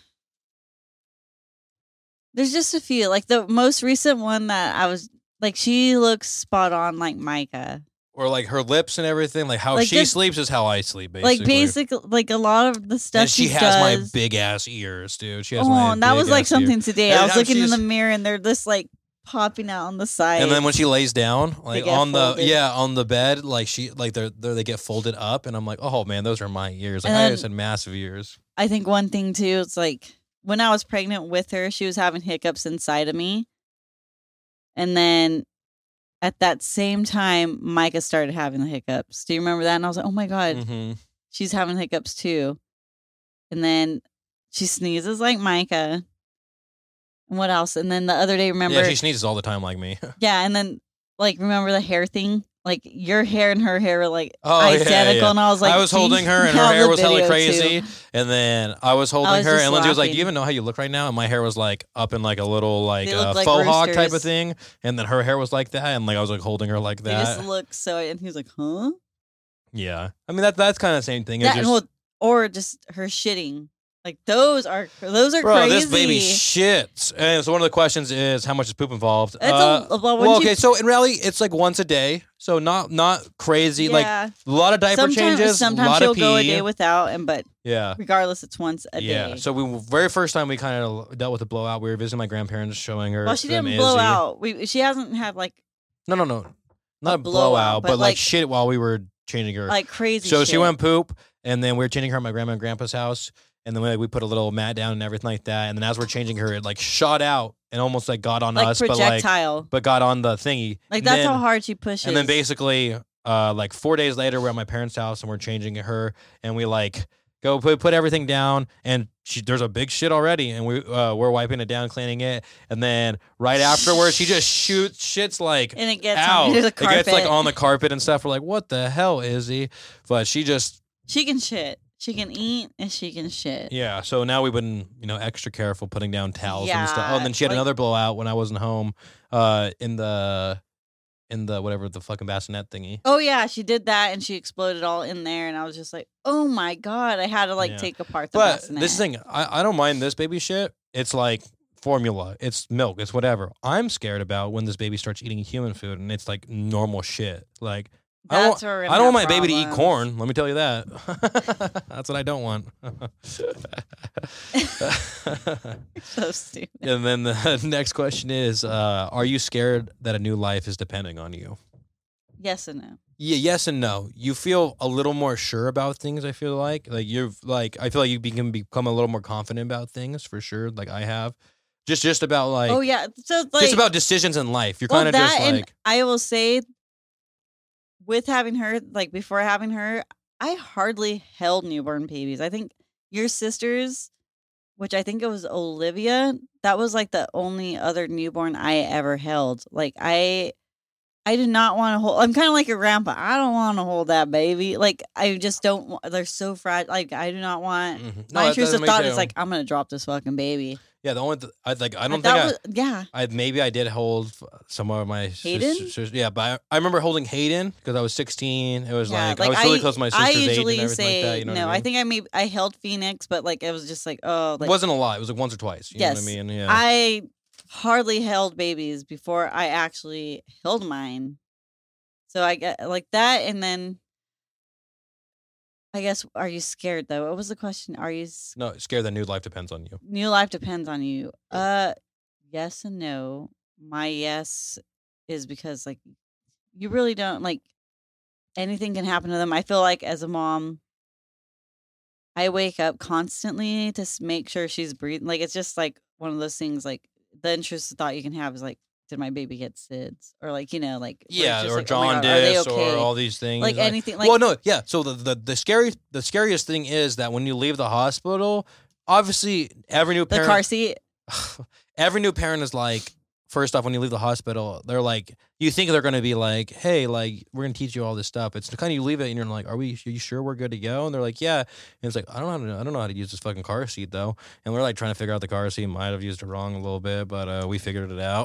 there's just a few. Like the most recent one that I was like, she looks spot on like Micah. Or like her lips and everything, like how Like she this- sleeps is how I sleep, basically. Like basic, like a lot of the stuff and she she has does. my big ass ears, dude. She has Oh, my and that was big like ass ears. something today. Every I was time looking in the she's- mirror and they're just like popping out on the side. And then when she lays down, like get on the folded. yeah on the bed, like she like they're, they're they get folded up, and I'm like, oh man, those are my ears. Like And I then- just had massive ears. I think one thing too, it's like when I was pregnant with her, she was having hiccups inside of me. And then at that same time, Micah started having the hiccups. Do you remember that? And I was like, oh my God, Mm-hmm. she's having hiccups too. And then she sneezes like Micah. And what else? And then the other day, remember? Yeah, she sneezes all the time like me. Yeah, and then like remember the hair thing? Like your hair and her hair were like Oh, yeah, identical. yeah. And I was like, I was "Do you holding her, and her have hair the was hella video, crazy. too?" And then I was holding was her, just and Lindsay was like, laughing. "Do you even know how you look right now?" And my hair was like up in like a little like, They uh, looked like faux hawk type of roosters. thing, and then her hair was like that, and like I was like holding her like They that. just look so, and he was like, huh? Yeah, I mean that that's kind of the same thing. It's That, just, well, or just her shitting. Like those are those are Bro, crazy. this baby shits. And so one of the questions is how much is poop involved? It's a- Uh, well, when well, she- okay, so in reality, it's like once a day. So not not crazy. Like Yeah. a lot of diaper sometimes changes, a sometimes lot she'll of pee. go a day without, and but yeah. regardless, it's once a Yeah. day. So we very first time we kind of dealt with a blowout. We were visiting my grandparents, showing her. well, she them didn't blow Izzy. out. We she hasn't had like No, no, no, not a blowout, blowout, but, but, like, like- shit while we were changing her. like crazy. so shit. she went poop, and then we were changing her at my grandma and grandpa's house, and then we, like, we put a little mat down and everything like that. And then as we're changing her, it like shot out and almost like got on like us, but like projectile. but got on the thingy. Like And that's then- how hard she pushes. And then basically, uh, like four days later, we're at my parents' house and we're changing her, and we like go put put everything down, and she there's a big shit already, and we uh, we're wiping it down, cleaning it, and then right afterwards, she just shoots shits like and it gets out. onto the It carpet. gets like on the carpet and stuff. We're like, what the hell, Izzy? But she just She can shit. She can eat and she can shit. yeah. So now we've been you know extra careful putting down towels and stuff. Oh, and then she had Yeah, like- another blowout when I wasn't home, uh, in the in the whatever the fucking bassinet thingy. Oh yeah, she did that and she exploded all in there, and I was just like, oh my god, I had to like Yeah. take apart the But bassinet. this thing, I, I don't mind this baby shit. It's like formula, it's milk, it's whatever. I'm scared about when this baby starts eating human food and it's like normal shit. Like I don't, That's where we're I gonna don't want my have baby to eat problems. corn. Let me tell you that. That's what I don't want. So stupid. And then the next question is, uh, are you scared that a new life is depending on you? Yes and no. Yeah, yes and no. You feel a little more sure about things. I feel like, like you're like, I feel like you be- can become a little more confident about things for sure. Like I have, just just about like, oh yeah, so it's like just about decisions in life. You're well, kind of that just and like, I will say, with having her, like before having her, I hardly held newborn babies. I think your sisters, which I think it was Olivia, that was like the only other newborn I ever held. Like I, I did not want to hold. I'm kind of like your grandpa. I don't want to hold that baby. Like I just don't. wa- They're so fragile. Like I do not want. mhm. No, My that intrusive doesn't make thought you- is like I'm gonna drop this fucking baby. yeah. The only th- I like, I don't That think I, was, yeah. I maybe I did hold some of my Hayden? sisters. Yeah, but I, I remember holding Hayden because I was sixteen. It was Yeah, like, I was really I- close to my I sister's age and usually everything say like that. You know no. what I, I mean? think I may I held Phoenix, but like it was just like oh, like it wasn't a lot. It was like once or twice. You Yes. know what I mean? Yeah. I hardly held babies before I actually held mine. So I get like that, and then I guess are you scared though? What was the question? Are you s- no, scared that new life depends on you. new life depends on you? Uh, yes and no. My yes is because like you really don't like anything can happen to them. I feel like as a mom, I wake up constantly to s- make sure she's breathing. Like it's just like one of those things. Like the intrusive thought you can have is like, did my baby get S I D S or like you know like where it's Yeah, just or like, oh my God, are they jaundice, okay? or all these things. like anything like well, no, yeah. So the, the the scary the scariest thing is that when you leave the hospital, obviously every new the parent, car seat. every new parent is like, first off, when you leave the hospital, they're like, you think they're gonna be like, hey, like we're gonna teach you all this stuff. It's kind of you leave it and you're like, are we? Are you sure we're good to go? And they're like, yeah. And it's like, I don't know, how to, I don't know how to use this fucking car seat though. And we're like trying to figure out the car seat. Might have used it wrong a little bit, but uh, we figured it out.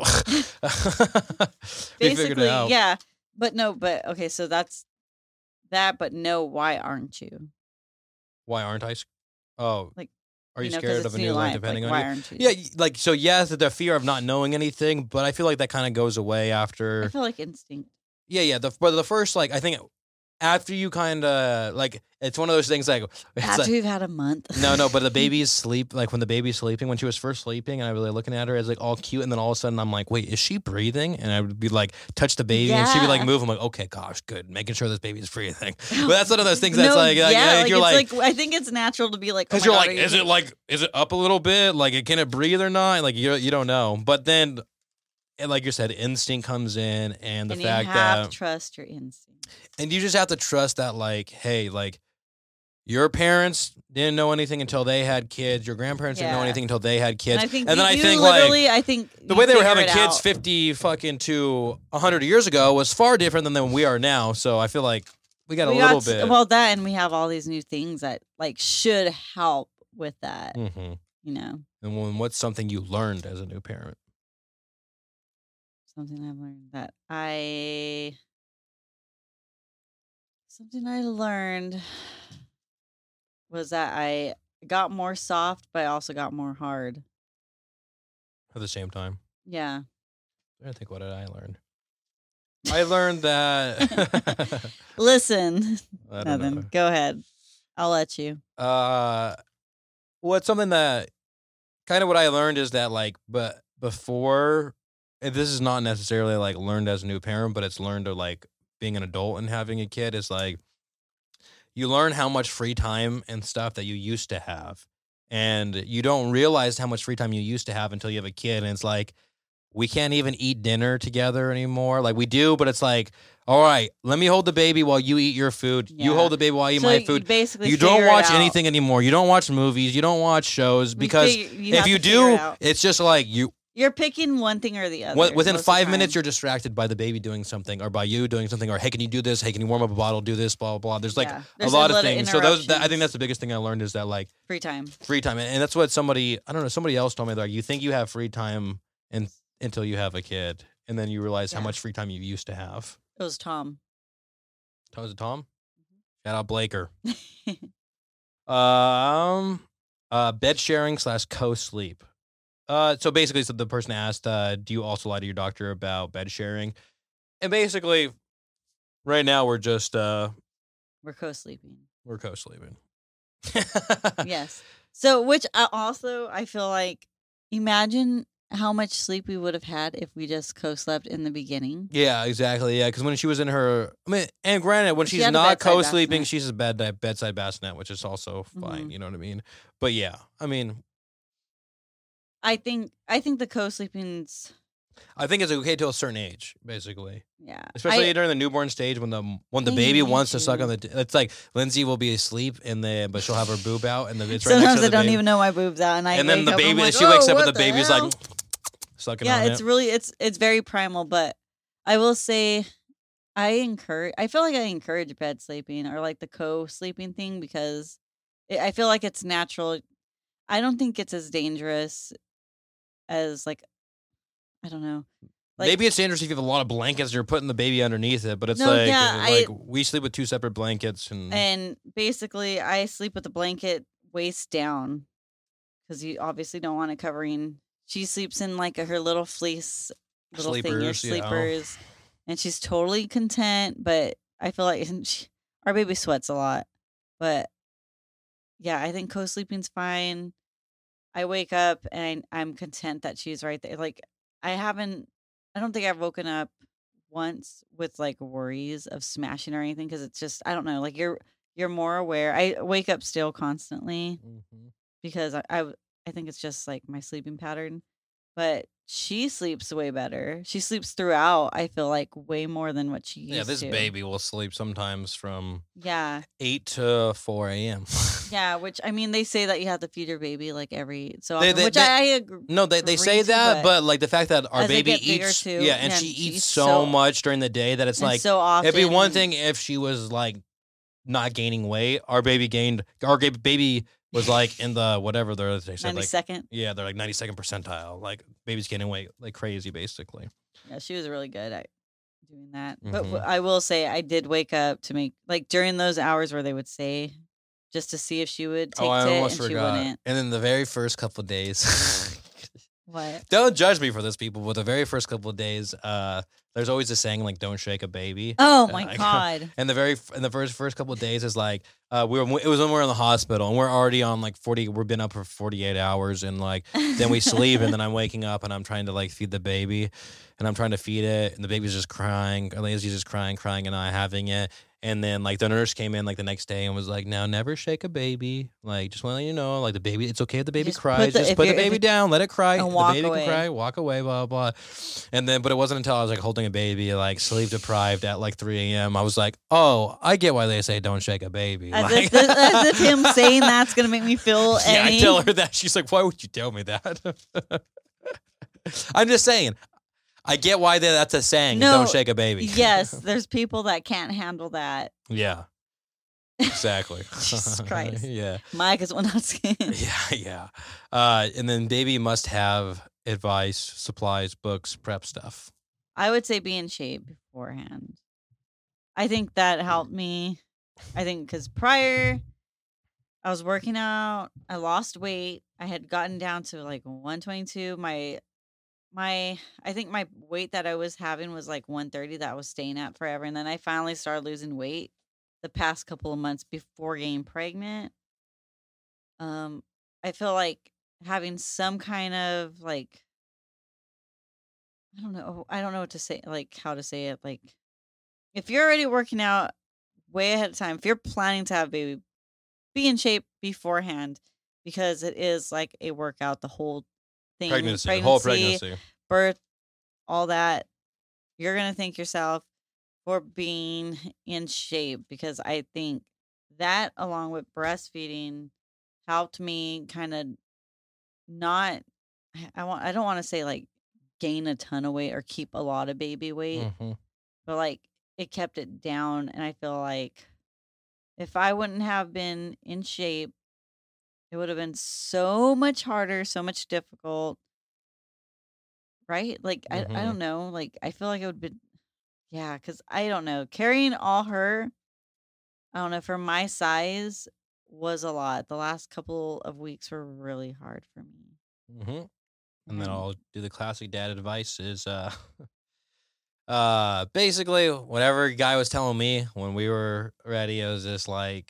we figured it Basically, out. yeah. But no, but okay, so that's that. But no, why aren't you? Why aren't I? s- Oh, Like, are you, know, 'cause scared it's of a new life depending like, on why you? aren't you? Yeah, y- like so. Yes, the fear of not knowing anything, but I feel like that kind of goes away I after. feel like instinct. Yeah, yeah. The but the first like I think after you kind of like it's one of those things like it's After like, you've had a month. no, no. But the baby's sleep like when the baby's sleeping when she was first sleeping and I was like looking at her as like all cute and then all of a sudden I'm like, wait, is she breathing? And I would be like touch the baby and she'd be like Yeah. move. I'm like, okay, gosh, good, making sure this baby's breathing. But that's one of those things that's No, like, like, yeah, like, like, you're it's like. like I think it's natural to be like, oh Because my you're God, like, are you- is it like, is it up a little bit? Like, can it breathe or not? Like, you you don't know. But then, and like you said, instinct comes in, and the and fact you have that, to trust your instinct. and you just have to trust that, like, hey, like, your parents didn't know anything until they had kids. Your grandparents didn't know Yeah. anything until they had kids. And I think and then you, I you think like literally, I think the you way they were figure having it kids out. fifty fucking to a hundred years ago was far different than than we are now. So I feel like we got a We little got, bit. well that, and we have all these new things that like should help with that. hmm You know, And when, what's something you learned as a new parent? something I've learned that I something I learned was that I it got more soft, but it also got more hard. At the same time. Yeah. I think what did I learn? I learned that. Listen, I don't nothing. know. Go ahead. I'll let you. Uh, well, it's something that kind of what I learned is that like, but before, and this is not necessarily like learned as a new parent, but it's learned to like being an adult and having a kid is like, you learn how much free time and stuff that you used to have. And you don't realize how much free time you used to have until you have a kid. And it's like, we can't even eat dinner together anymore. Like we do, but it's like, all right, let me hold the baby while you eat your food. You Yeah. hold the baby while I eat So my you food. basically You don't figure it watch out. anything anymore. You don't watch movies. You don't watch shows You because figure- you if have you to figure do, it out. it's just like you You're picking one thing or the other. Wi- within most of the five minutes time. you're distracted by the baby doing something or by you doing something or hey, can you do this? Hey, can you warm up a bottle? Do this, blah blah blah. There's like Yeah. a There's lot of things. So those, that, I think interruptions. that's the biggest thing I learned is that like free time. free time, and, and that's what somebody I don't know somebody else told me. Like you think you have free time and until you have a kid, and then you realize how Yeah. much free time you used to have. It was Tom. Was it Tom? Mm-hmm. Shout out Blaker. um, uh, bed sharing slash co-sleep. Uh, so basically, so the person asked, uh, "Do you also lie to your doctor about bed sharing?" And basically, right now we're just uh, We're co-sleeping. we're co-sleeping. Yes. So, which I also I feel like, imagine how much sleep we would have had if we just co-slept in the beginning. Yeah, exactly. Yeah, because when she was in her, I mean, and granted, when She she's had a not bedside co-sleeping, bassinet. she's a bed bedside bassinet, which is also fine. Mhm. You know what I mean? But yeah, I mean, I think I think the co-sleeping's I think it's okay till a certain age, basically. yeah. Especially I, during the newborn stage when the when the They baby need wants to suck to. on the. T- it's like Lindsay will be asleep and the but she'll have her boob out and the it's right next sometimes to I the don't baby. even know my boobs out, and I and then wake the up, baby I'm like, she wakes "Oh, up and what the baby's hell?" like sucking yeah, on it's it. really it's it's very primal, but I will say I encourage I feel like I encourage bed sleeping or like the co-sleeping thing because it, I feel like it's natural. I don't think it's as dangerous as like I don't know. Like, Maybe it's dangerous if you have a lot of blankets and you're putting the baby underneath it, but it's No, like yeah, uh, I- like we sleep with two separate blankets and, and basically I sleep with the blanket waist down because you obviously don't want it covering. She sleeps in like a, her little fleece little thing, your Sleepers, yeah. sleepers, and she's totally content. But I feel like she, our baby sweats a lot. But yeah, I think co-sleeping's fine. I wake up and I'm content that she's right there. Like I haven't, I don't think I've woken up once with like worries of smashing or anything because it's just I don't know. Like you're you're more aware. I wake up still constantly Mhm. because I I, I think it's just like my sleeping pattern. But she sleeps way better. She sleeps throughout. I feel like way more than what she used yeah, this to. baby will sleep sometimes from Yeah, eight to four a.m. yeah. Which I mean, they say that you have to feed your baby like every so They- often, they- which they- I, I agree. No, they, they Agree say to, that, but but like the fact that our as they baby get bigger eats, too, yeah, and yeah, she she eats eats so, so- much during the day that it's And like so often. it'd be one thing if she was like not gaining weight. Our baby gained. Our ga- baby was like in the whatever they're they said ninety like second. yeah they're like ninety second percentile. Like baby's gaining weight like crazy basically. Yeah, she was really good at doing that. But Mhm. w- I will say I did wake up to make like during those hours where they would say just to see if she would take oh, I tit almost and she forgot. wouldn't. And then the very first couple of days. What? Don't judge me for this, people. But the very first couple of days, uh, there's always a saying like "Don't shake a baby." Oh Uh, my I- god. And the very in the first first couple of days is like uh, we were it was when we were in the hospital and we're already on like forty. We've been up for forty-eight hours and like then we sleep and then I'm waking up and I'm trying to like feed the baby, and I'm trying to feed it and the baby's just crying. Lazy's just crying, crying, and I having it. And then like the nurse came in like the next day and was like, "Now never shake a baby. Like just want to let you know, like the baby, it's okay if the baby Just put cries. the- just if put the you're- if baby it- down, let it cry. and The walk baby away. can cry, walk away, blah blah." And then, but it wasn't until I was like holding a baby, like sleep deprived at like three a.m. I was like, "Oh, I get why they say don't shake a baby." As, Like- if, this- as if him saying that's gonna make me feel yeah, any. I tell her that. She's like, "Why would you tell me that?" I'm just saying. I get why they, that's a saying. No, Don't shake a baby. Yes, there's people that can't handle that. Yeah. Exactly. Jesus Christ. Yeah. Mike is one not skin. Yeah. Yeah. Uh, and then baby must have advice, supplies, books, prep stuff. I would say be in shape beforehand. I think that helped me. I think because prior, I was working out. I lost weight. I had gotten down to like one twenty-two. My my I think my weight that I was having was like one thirty that I was staying at forever. And then I finally started losing weight the past couple of months before getting pregnant. Um, I feel like having some kind of like I don't know. I don't know what to say, like how to say it. Like if you're already working out way ahead of time, if you're planning to have a baby, be in shape beforehand because it is like a workout, the whole thing. Pregnancy, the whole pregnancy. Birth, all that. You're going to thank yourself for being in shape because I think that along with breastfeeding helped me kind of not I- I want I don't want to say like gain a ton of weight or keep a lot of baby weight, hmm but like it kept it down and I feel like if I wouldn't have been in shape, it would have been so much harder, so much difficult, right? Like I I Mhm. don't know, like I feel like it would be yeah, cuz I don't know, carrying all her, I don't know, for my size was a lot. The last couple of weeks were really hard for me. hmm And then And I'll do the classic dad advice is uh uh basically whatever guy was telling me when we were ready, it was just like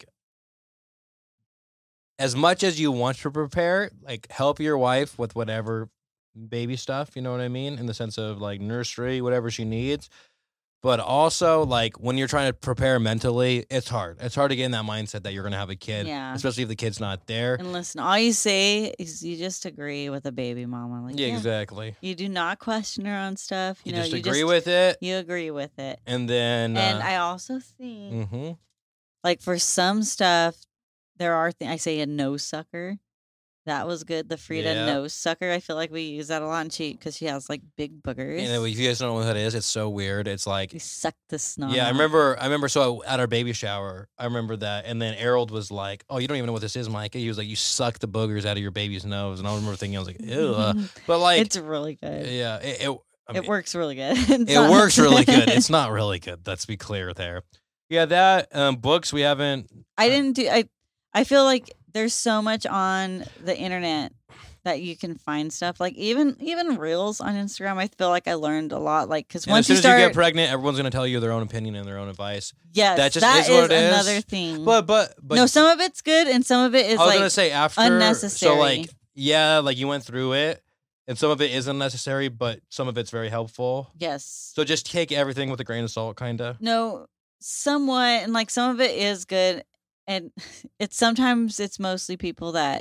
as much as you want to prepare, like help your wife with whatever baby stuff, you know what I mean? In the sense of like nursery, whatever she needs. But also, like when you're trying to prepare mentally, it's hard. It's hard to get in that mindset that you're gonna have a kid, yeah. especially if the kid's not there. And listen, all you say is you just agree with a baby mama. Like, Yeah, yeah, exactly. you do not question her on stuff. You, You know, just you agree just with it, you agree with it. and then And uh, I also think, hmm like for some stuff, there are things I say a nose sucker. That was good. The Frida Yeah. nose sucker. I feel like we use that a lot in Cheat because she has like big boogers. And if you guys don't know what that is, it's so weird. It's like We suck the snot. yeah, I out. remember. I remember. So at our baby shower, I remember that. And then Harold was like, "Oh, you don't even know what this is, Mike." He was like, "You suck the boogers out of your baby's nose." And I remember thinking, I was like, "Ew." But like, it's really good. yeah, it it, I mean, it works really good. It's it not- works really good. It's not really good. Let's be clear there. Yeah, that um, books we haven't. I didn't do. I I feel like there's so much on the internet that you can find stuff like even even reels on Instagram. I feel like I learned a lot. Like because And once as soon you as start, you get pregnant, everyone's gonna tell you their own opinion and their own advice. yes, that just that is what it is. another thing. But but but no, some of it's good and some of it is I was like gonna say after unnecessary. So like yeah, like you went through it, and some of it is unnecessary, but some of it's very helpful. yes, So just take everything with a grain of salt, kind of. no, somewhat, and like some of it is good, and it's sometimes it's mostly people that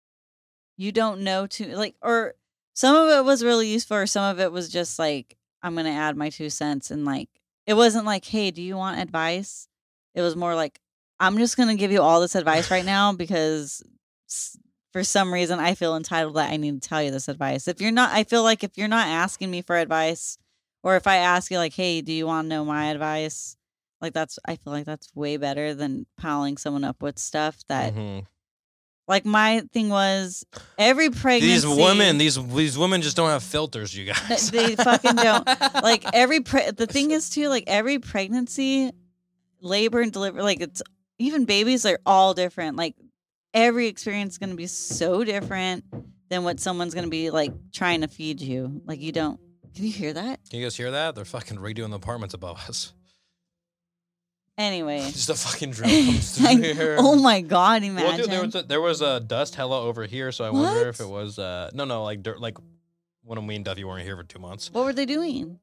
you don't know to like, or some of it was really useful, or some of it was just like I'm gonna add my two cents, and like it wasn't like, hey, do you want advice? It was more like I'm just gonna give you all this advice right now because s- for some reason I feel entitled that I need to tell you this advice. If you're not, I feel like if you're not asking me for advice, or if I ask you like, hey, do you want to know my advice? Like that's, I feel like that's way better than piling someone up with stuff that. Mhm. Like my thing was every pregnancy. These women, these these women just don't have filters, you guys. They fucking don't. Like every pre- the thing is too, like every pregnancy, labor and delivery, like it's even babies are all different. Like every experience is gonna be so different than what someone's gonna be like trying to feed you. Like you don't. Can you hear that? Can you guys hear that? They're fucking redoing the apartments above us. Anyway. Just a fucking drill comes through Like, here. oh my god! Well, Imagine. dude, there was a, there was a dust hella over here, so I wonder What? if it was uh no no like dirt like when me and Duffy weren't here for two months. What were they doing?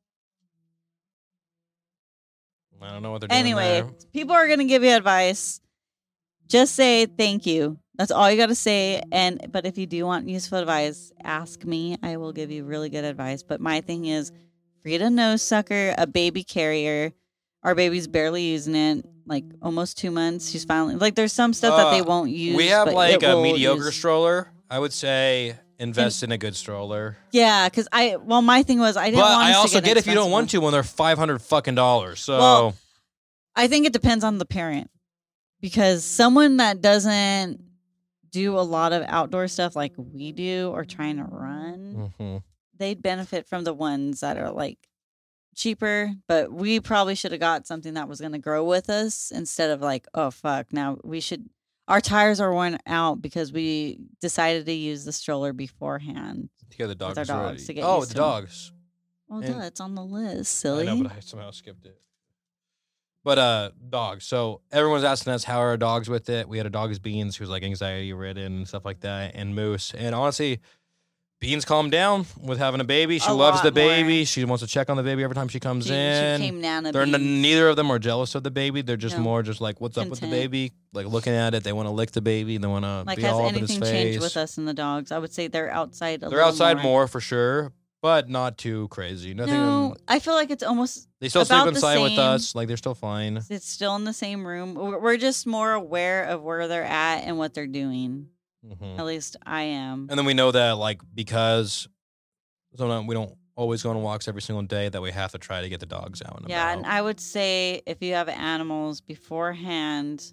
I don't know what they're doing. Anyway, there. people are gonna give you advice. Just say thank you. That's all you got to say. And but if you do want useful advice, ask me. I will give you really good advice. But my thing is, Frida nose sucker, a baby carrier. Our baby's barely using it. Like almost two months. She's finally like. There's some stuff that they Uh, won't use. we have but like it a will mediocre use- stroller. I would say invest in a good stroller. Yeah, because I. Well, my thing was I didn't. But want I us to also get, get if you don't expensive want one. to when they're five hundred fucking dollars. So Well, I think it depends on the parent because someone that doesn't do a lot of outdoor stuff like we do or trying to run, Mhm. they'd benefit from the ones that are like cheaper. But we probably should have got something that was going to grow with us instead of like, oh, fuck, now we should. Our tires are worn out because we decided to use the stroller beforehand. To get the dogs, our dogs ready. to get oh, used the to 'em. dogs. Well, And- duh, it's on the list, silly. I know, but I somehow skipped it. But uh, dogs. So everyone's asking us how are our dogs with it. We had a dog's Beans who's like anxiety ridden and stuff like that, and Moose. And honestly, Beans calmed down with having a baby. She A loves lot the baby. more. She wants to check on the baby every time she comes she, in. she came Nana They're Beans. n- neither of them are jealous of the baby. They're just No. more just like, what's up with the Content. baby? Like looking at it, they want to lick the baby. They want to Like, be has all up in his anything face. changed with us and the dogs? I would say they're outside a They're little outside more. more for sure, but not too crazy. Nothing. No, I feel like it's almost, They still about sleep the inside with same. us. Like they're still fine. it's still in the same room. We're we're just more aware of where they're at and what they're doing. Mhm. At least I am. And then we know that, like, because sometimes we don't always go on walks every single day, that we have to try to get the dogs out and Yeah, about. and I would say if you have animals beforehand,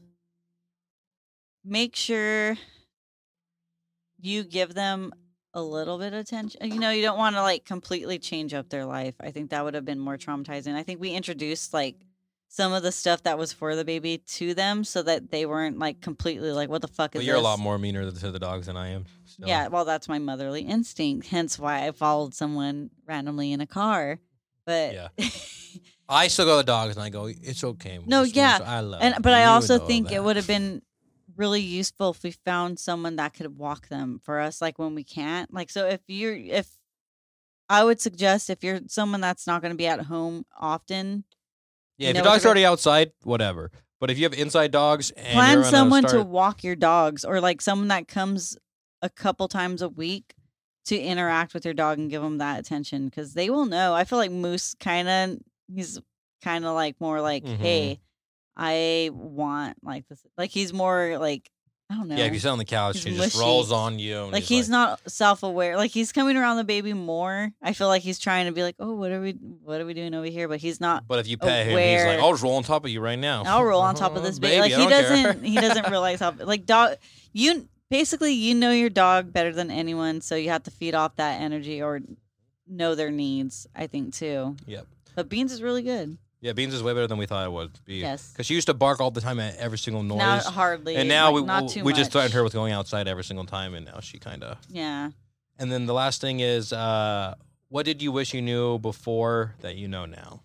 make sure you give them a little bit of attention. You know, you don't want to like completely change up their life. I think that would have been more traumatizing. I think we introduced like some of the stuff that was for the baby to them so that they weren't like completely like, what the fuck is but you're this? a lot more meaner to the dogs than I am. still. Yeah, well, that's my motherly instinct. Hence why I followed someone randomly in a car. But Yeah. I still go to the dogs and I go, it's okay. No, Moose, yeah. Moose, I love and you. but I You also know think it that." would have been really useful if we found someone that could walk them for us, like when we can't. Like, so if you're, if I would suggest if you're someone that's not going to be at home often, Yeah, you if know your what dog's they're- already outside, whatever. But if you have inside dogs and plan you're someone start, to walk your dogs, or like someone that comes a couple times a week to interact with your dog and give them that attention, because they will know. I feel like Moose kind of, he's kind of like more like, Mhm. hey, I want like this. Like he's more like, I don't know. Yeah, if you sit on the couch, He's he just mushy. rolls on you. And like he's not self-aware. Like he's coming around the baby more. I feel like he's trying to be like, oh, what are we, what are we doing over here? But he's not. But if you pet him, he's aware- like, I'll just roll on top of you right now. I'll roll on top of this baby. Baby, Like I he don't care. doesn't. He doesn't realize how. Like dog. You basically you know your dog better than anyone, so you have to feed off that energy or know their needs. I think too. Yep. But Beans is really good. Yeah, Beans is way better than we thought it would be. Yes. Because she used to bark all the time at every single noise. Now hardly. and now like, we not we, too we just much. threatened her with going outside every single time, and now she kind of. Yeah. And then the last thing is, uh, what did you wish you knew before that you know now?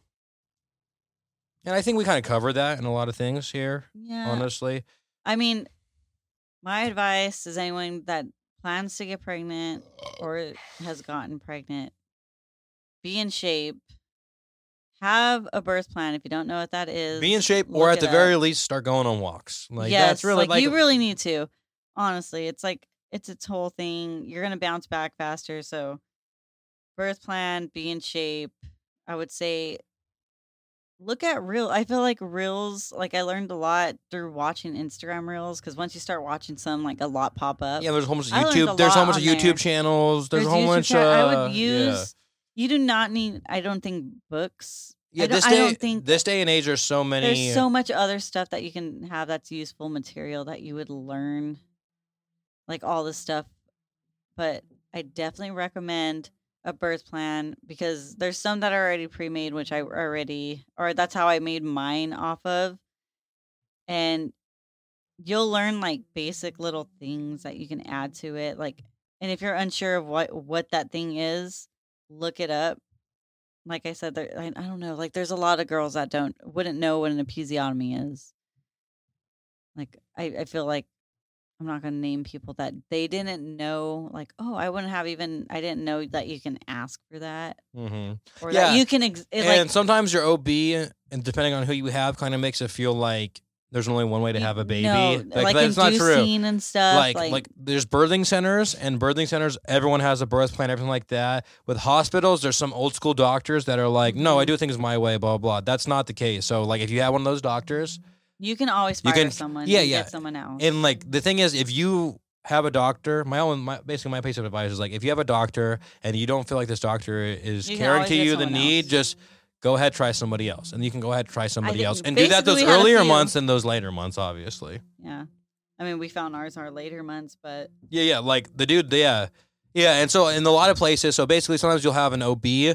And I think we kind of covered that in a lot of things here, Yeah. honestly. I mean, my advice is anyone that plans to get pregnant or has gotten pregnant, be in shape. Have a birth plan if you don't know what that is. Be in shape, or look at the it very up. least, start going on walks. Like yes, that's really like, like you really need to. Honestly, it's like it's its whole thing. You're gonna bounce back faster. So, birth plan, be in shape. I would say, look at real. I feel like reels. Like I learned a lot through watching Instagram reels, because once you start watching some, like a lot pop up. yeah. There's a whole bunch of I learned a YouTube. There's a whole lot bunch of on YouTube there. channels. There's, a whole YouTube bunch. chat- I uh, would use. Yeah. You do not need. I don't think books. Yeah, I don't, this I day, don't think this day and age, there's so many. there's so much other stuff that you can have that's useful material that you would learn, like all this stuff. But I definitely recommend a birth plan, because there's some that are already pre-made, which I already, or that's how I made mine off of. And you'll learn like basic little things that you can add to it. Like, and if you're unsure of what, what that thing is, look it up. Like I said, there, I, I don't know. Like, there's a lot of girls that don't wouldn't know what an episiotomy is. Like, I, I feel like I'm not going to name people that they didn't know. Like, oh, I wouldn't have even. I didn't know that you can ask for that, hmm or Yeah, that you can. Ex- it, And like, sometimes your O B, and depending on who you have, kind of makes it feel like there's only one way to you- have a baby. No, like, that's not true. inducing and stuff. Like, Like, like, there's birthing centers, and birthing centers, everyone has a birth plan, everything like that. With hospitals, there's some old school doctors that are like, no, I Mhm. do things my way, blah, blah, blah. That's not the case. So, like, if you have one of those doctors, you can always you fire can- someone. yeah, and yeah. Get someone else. and like, the thing is, if you have a doctor, my own, my, basically my piece of advice is like, if you have a doctor and you don't feel like this doctor is You can caring always to get you the someone need, else. just go ahead, try somebody else. And you can go ahead, try somebody think else. And do that basically those we had a earlier few. months than those later months, obviously. Yeah, I mean, we found ours our later months, but Yeah, yeah, like the dude, yeah, yeah, and so in a lot of places, so basically, sometimes you'll have an O B,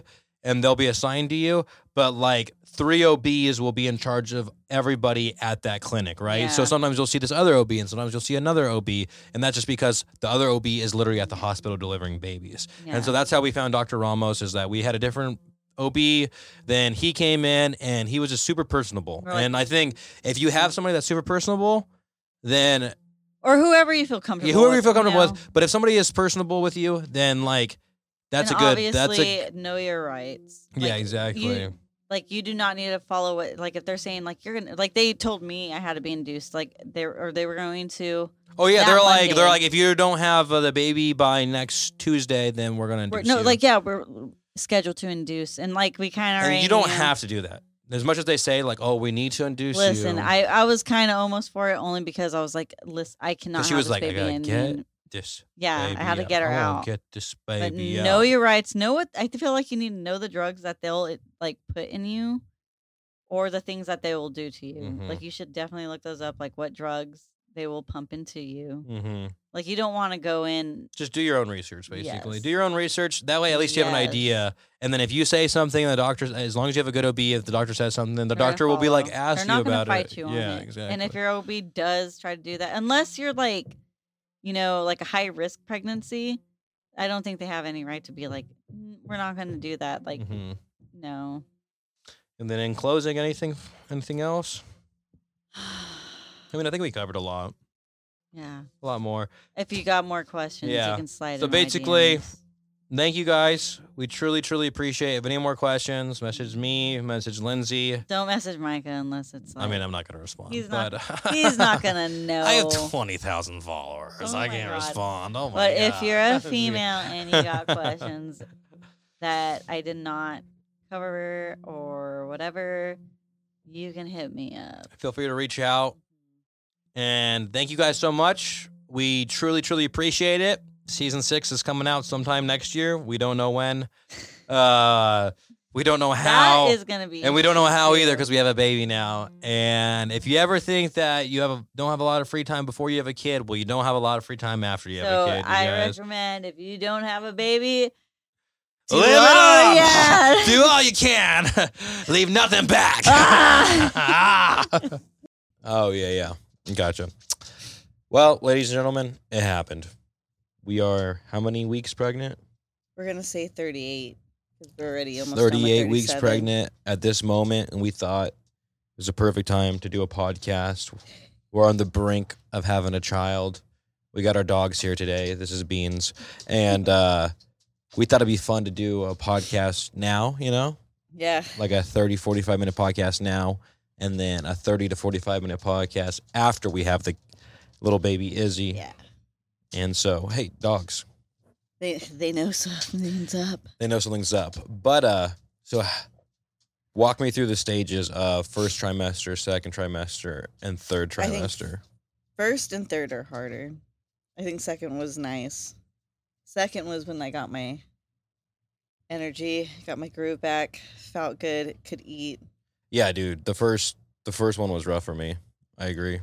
and they'll be assigned to you. But like three O Bs will be in charge of everybody at that clinic, right? Yeah. So sometimes you'll see this other O B, and sometimes you'll see another O B, and that's just because the other O B is literally at the hospital delivering babies. Yeah. And so that's how we found Doctor Ramos, is that we had a different O B, then he came in, and he was just super personable. We're like- and I think if you have somebody that's super personable, then Or whoever you feel comfortable yeah, whoever with, you feel comfortable know? with. But if somebody is personable with you, then like that's And a good. obviously That's a know your rights. yeah, Like, exactly. you- Like you do not need to follow what, like if they're saying like you're gonna, like they told me I had to be induced, like they or they were going to. oh yeah, that they're like Monday. they're like if you don't have uh, the baby by next Tuesday, then we're gonna We're, induce no, you. like yeah, we're scheduled to induce, and like we kind of. and you don't have to do that. As much as they say like, oh, we need to induce Listen, you. I I was kind of almost for it only because I was like, listen, I cannot. she have was this like, I baby gotta and, get this. yeah, baby I had to out. get her I wanna out. Get this But baby know out. your rights. Know what I feel like you need to know the drugs that they'll it, like put in you, or the things that they will do to you. Mhm. Like you should definitely look those up. Like what drugs they will pump into you. hmm Like you don't want to go in. Just do your own research, basically. Yes. Do your own research. That way, at least you have an Yes. idea. And then if you say something, the doctor, as long as you have a good O B, if the doctor says something, then the They're gonna doctor will be like, follow. ask They're you not gonna about fight it. you on yeah, it. exactly. And if your O B does try to do that, unless you're like, you know, like a high risk pregnancy, I don't think they have any right to be like, "Mm, we're not going to do that. Like, Mhm. no. And then in closing, anything, anything else? I mean, I think we covered a lot, Yeah. a lot more. If you got more questions, Yeah. you can slide. So in my basically- D Ms. Thank you guys. We truly, truly appreciate it. If any more questions, message me, message Lindsay. Don't message Micah unless it's like. I mean, I'm not going to respond. He's not- but he's not gonna know. I have twenty thousand followers. Oh I my can't God. respond. Oh my But God. if you're a female and you got questions that I did not cover or whatever, you can hit me up. Feel free to reach out. And thank you guys so much. We truly, truly appreciate it. Season six is coming out sometime next year. We don't know when. Uh, we don't know how. That is gonna be, and we don't know how either too. because we have a baby now. And if you ever think that you have a, don't have a lot of free time before you have a kid, well, you don't have a lot of free time after you have So a kid. You I guys. recommend if you don't have a baby, do Live it all up. you can. Do all you can. Leave nothing back. Ah. Oh, yeah, yeah. Gotcha. Well, ladies and gentlemen, it happened. We are how many weeks pregnant? We're gonna say thirty-eight because we're already almost thirty-eight weeks pregnant at this moment, and we thought it was a perfect time to do a podcast. We're on the brink of having a child. We got our dogs here today. This is Beans. And uh, we thought it'd be fun to do a podcast now, you know, Yeah. like a thirty, forty-five minute podcast now, and then a thirty to forty-five minute podcast after we have the little baby Izzy. Yeah. And so, hey, dogs, They they know something's up. they know something's up. But, uh, so walk me through the stages of first trimester, second trimester, and third I think- trimester. First and third are harder. I think second was nice. Second was when I got my energy, got my groove back, felt good, could eat. Yeah, dude, the first the first one was rough for me. I agree.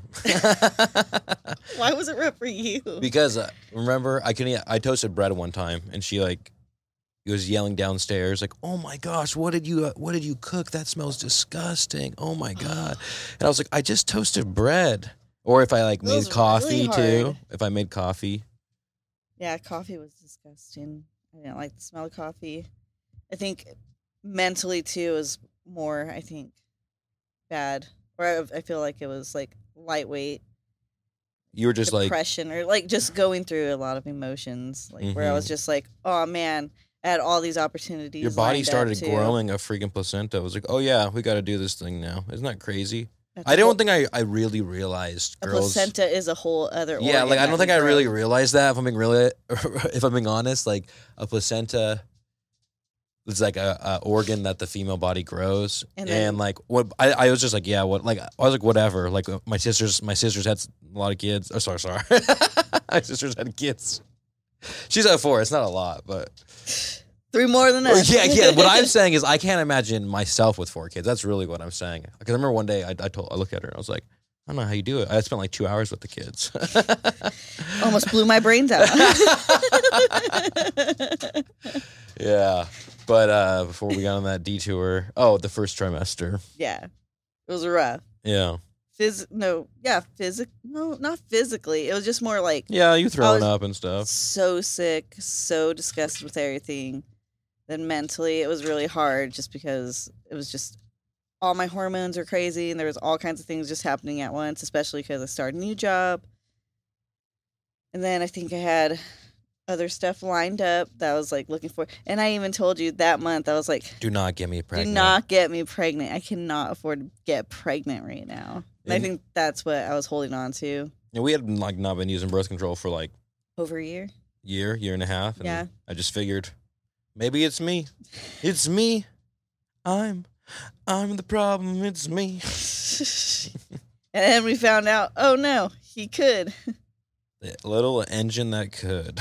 Why was it rough for you? Because uh, remember, I couldn't. I toasted bread one time, and she like was yelling downstairs, like, "Oh my gosh, what did you uh, what did you cook? That smells disgusting. Oh my god!" And I was like, "I just toasted bread." Or if I like Those made are coffee really too. hard. If I made coffee, Yeah, coffee was disgusting. I didn't like the smell of coffee. I think mentally too was more, I think, bad. Or I, I feel like it was like lightweight you were just like, depression or like just going through a lot of emotions. Like where I Mhm. was just like, oh man, I had all these opportunities. your body lined up, started too. growing a freaking placenta. I was like, "Oh yeah, we got to do this thing now." Isn't that crazy? That's I a don't whole- think I, I really realized a girls. placenta is a whole other. Yeah, organ like I that don't we think I really grow. realized that. If I'm being really, if I'm being honest, like a placenta is like a, a organ that the female body grows, And and, then- like what I, I was just like, yeah, what like I was like whatever. Like uh, my sisters, my sisters had a lot of kids. Oh, sorry, sorry, my sisters had kids. She's at four. It's not a lot, but Three more than us. yeah, yeah. What I'm saying is, I can't imagine myself with four kids. That's really what I'm saying. Because I remember one day I, I told, I looked at her and I was like, I don't know how you do it. I spent like two hours with the kids. Almost blew my brains out. Yeah. But uh, before we got on that detour, oh, the first trimester. Yeah. It was rough. Yeah. Phys- no, yeah, physic no, not physically. It was just more like Yeah, you throwing was up and stuff. so sick, so disgusted with everything. Then mentally, it was really hard just because it was just all my hormones were crazy and there was all kinds of things just happening at once, especially because I started a new job. And then I think I had other stuff lined up that I was like looking for. And I even told you that month, I was like, Do not get me pregnant. do not get me pregnant. I cannot afford to get pregnant right now. And I And- think that's what I was holding on to Yeah, we had like not been using birth control for like over a year. year, year and a half. And Yeah. I just figured maybe it's me. It's me. I'm I'm the problem. It's me. And then we found out, oh no, he could. The little engine that could.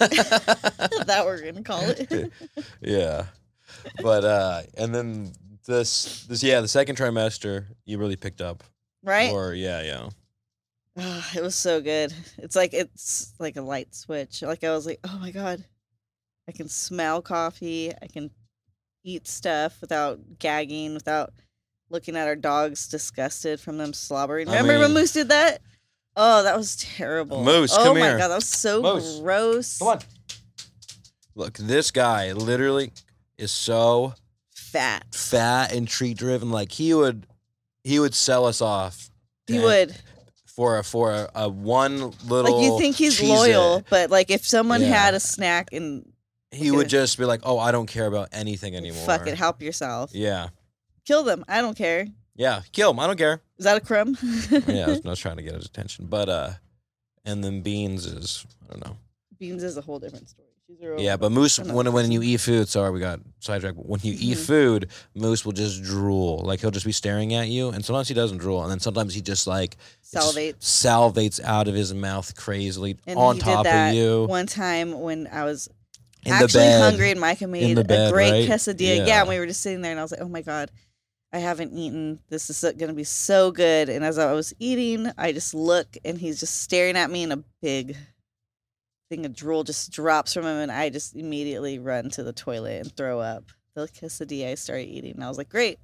That we're gonna call it. Yeah. But uh and then this this yeah, the second trimester you really picked up. Right? Or yeah, yeah. Oh, it was so good. It's like it's like a light switch. Like I was like, oh my god, I can smell coffee. I can eat stuff without gagging, without looking at our dogs disgusted from them slobbering. I Remember when mean- Moose did that? Oh, that was terrible. Moose, oh come my here. god, that was so Moose, gross. Come on. Look, this guy literally is so Fat. fat and treat driven. Like he would he would sell us off. He to- would. for a for a, a one little Like you think he's Cheez-It. loyal, but like if someone Yeah. had a snack and He would just be like, "Oh, I don't care about anything anymore." fuck it, help yourself. Yeah, Kill them. I don't care. yeah, kill him. I don't care. Is that a crumb? Yeah, I was, I was trying to get his attention, but uh, and then Beans is I don't know. Beans is a whole different story. She's a real- Yeah, but Moose another when when you person. eat food, sorry, we got sidetracked. When you eat Mhm. food, Moose will just drool. Like he'll just be staring at you, and sometimes he doesn't drool, and then sometimes he just like just Salivates. salivates out of his mouth crazily And on he top did that of you one time when I was in the actually bed. hungry and Micah made the bed, a great right? quesadilla. Yeah. Yeah. and we were just sitting there and I was like, oh my God, I haven't eaten. This is going to be so good. And as I was eating, I just look and he's just staring at me and a big thing of drool just drops from him. And I just immediately run to the toilet and throw up the quesadilla I started eating. And I was like, great.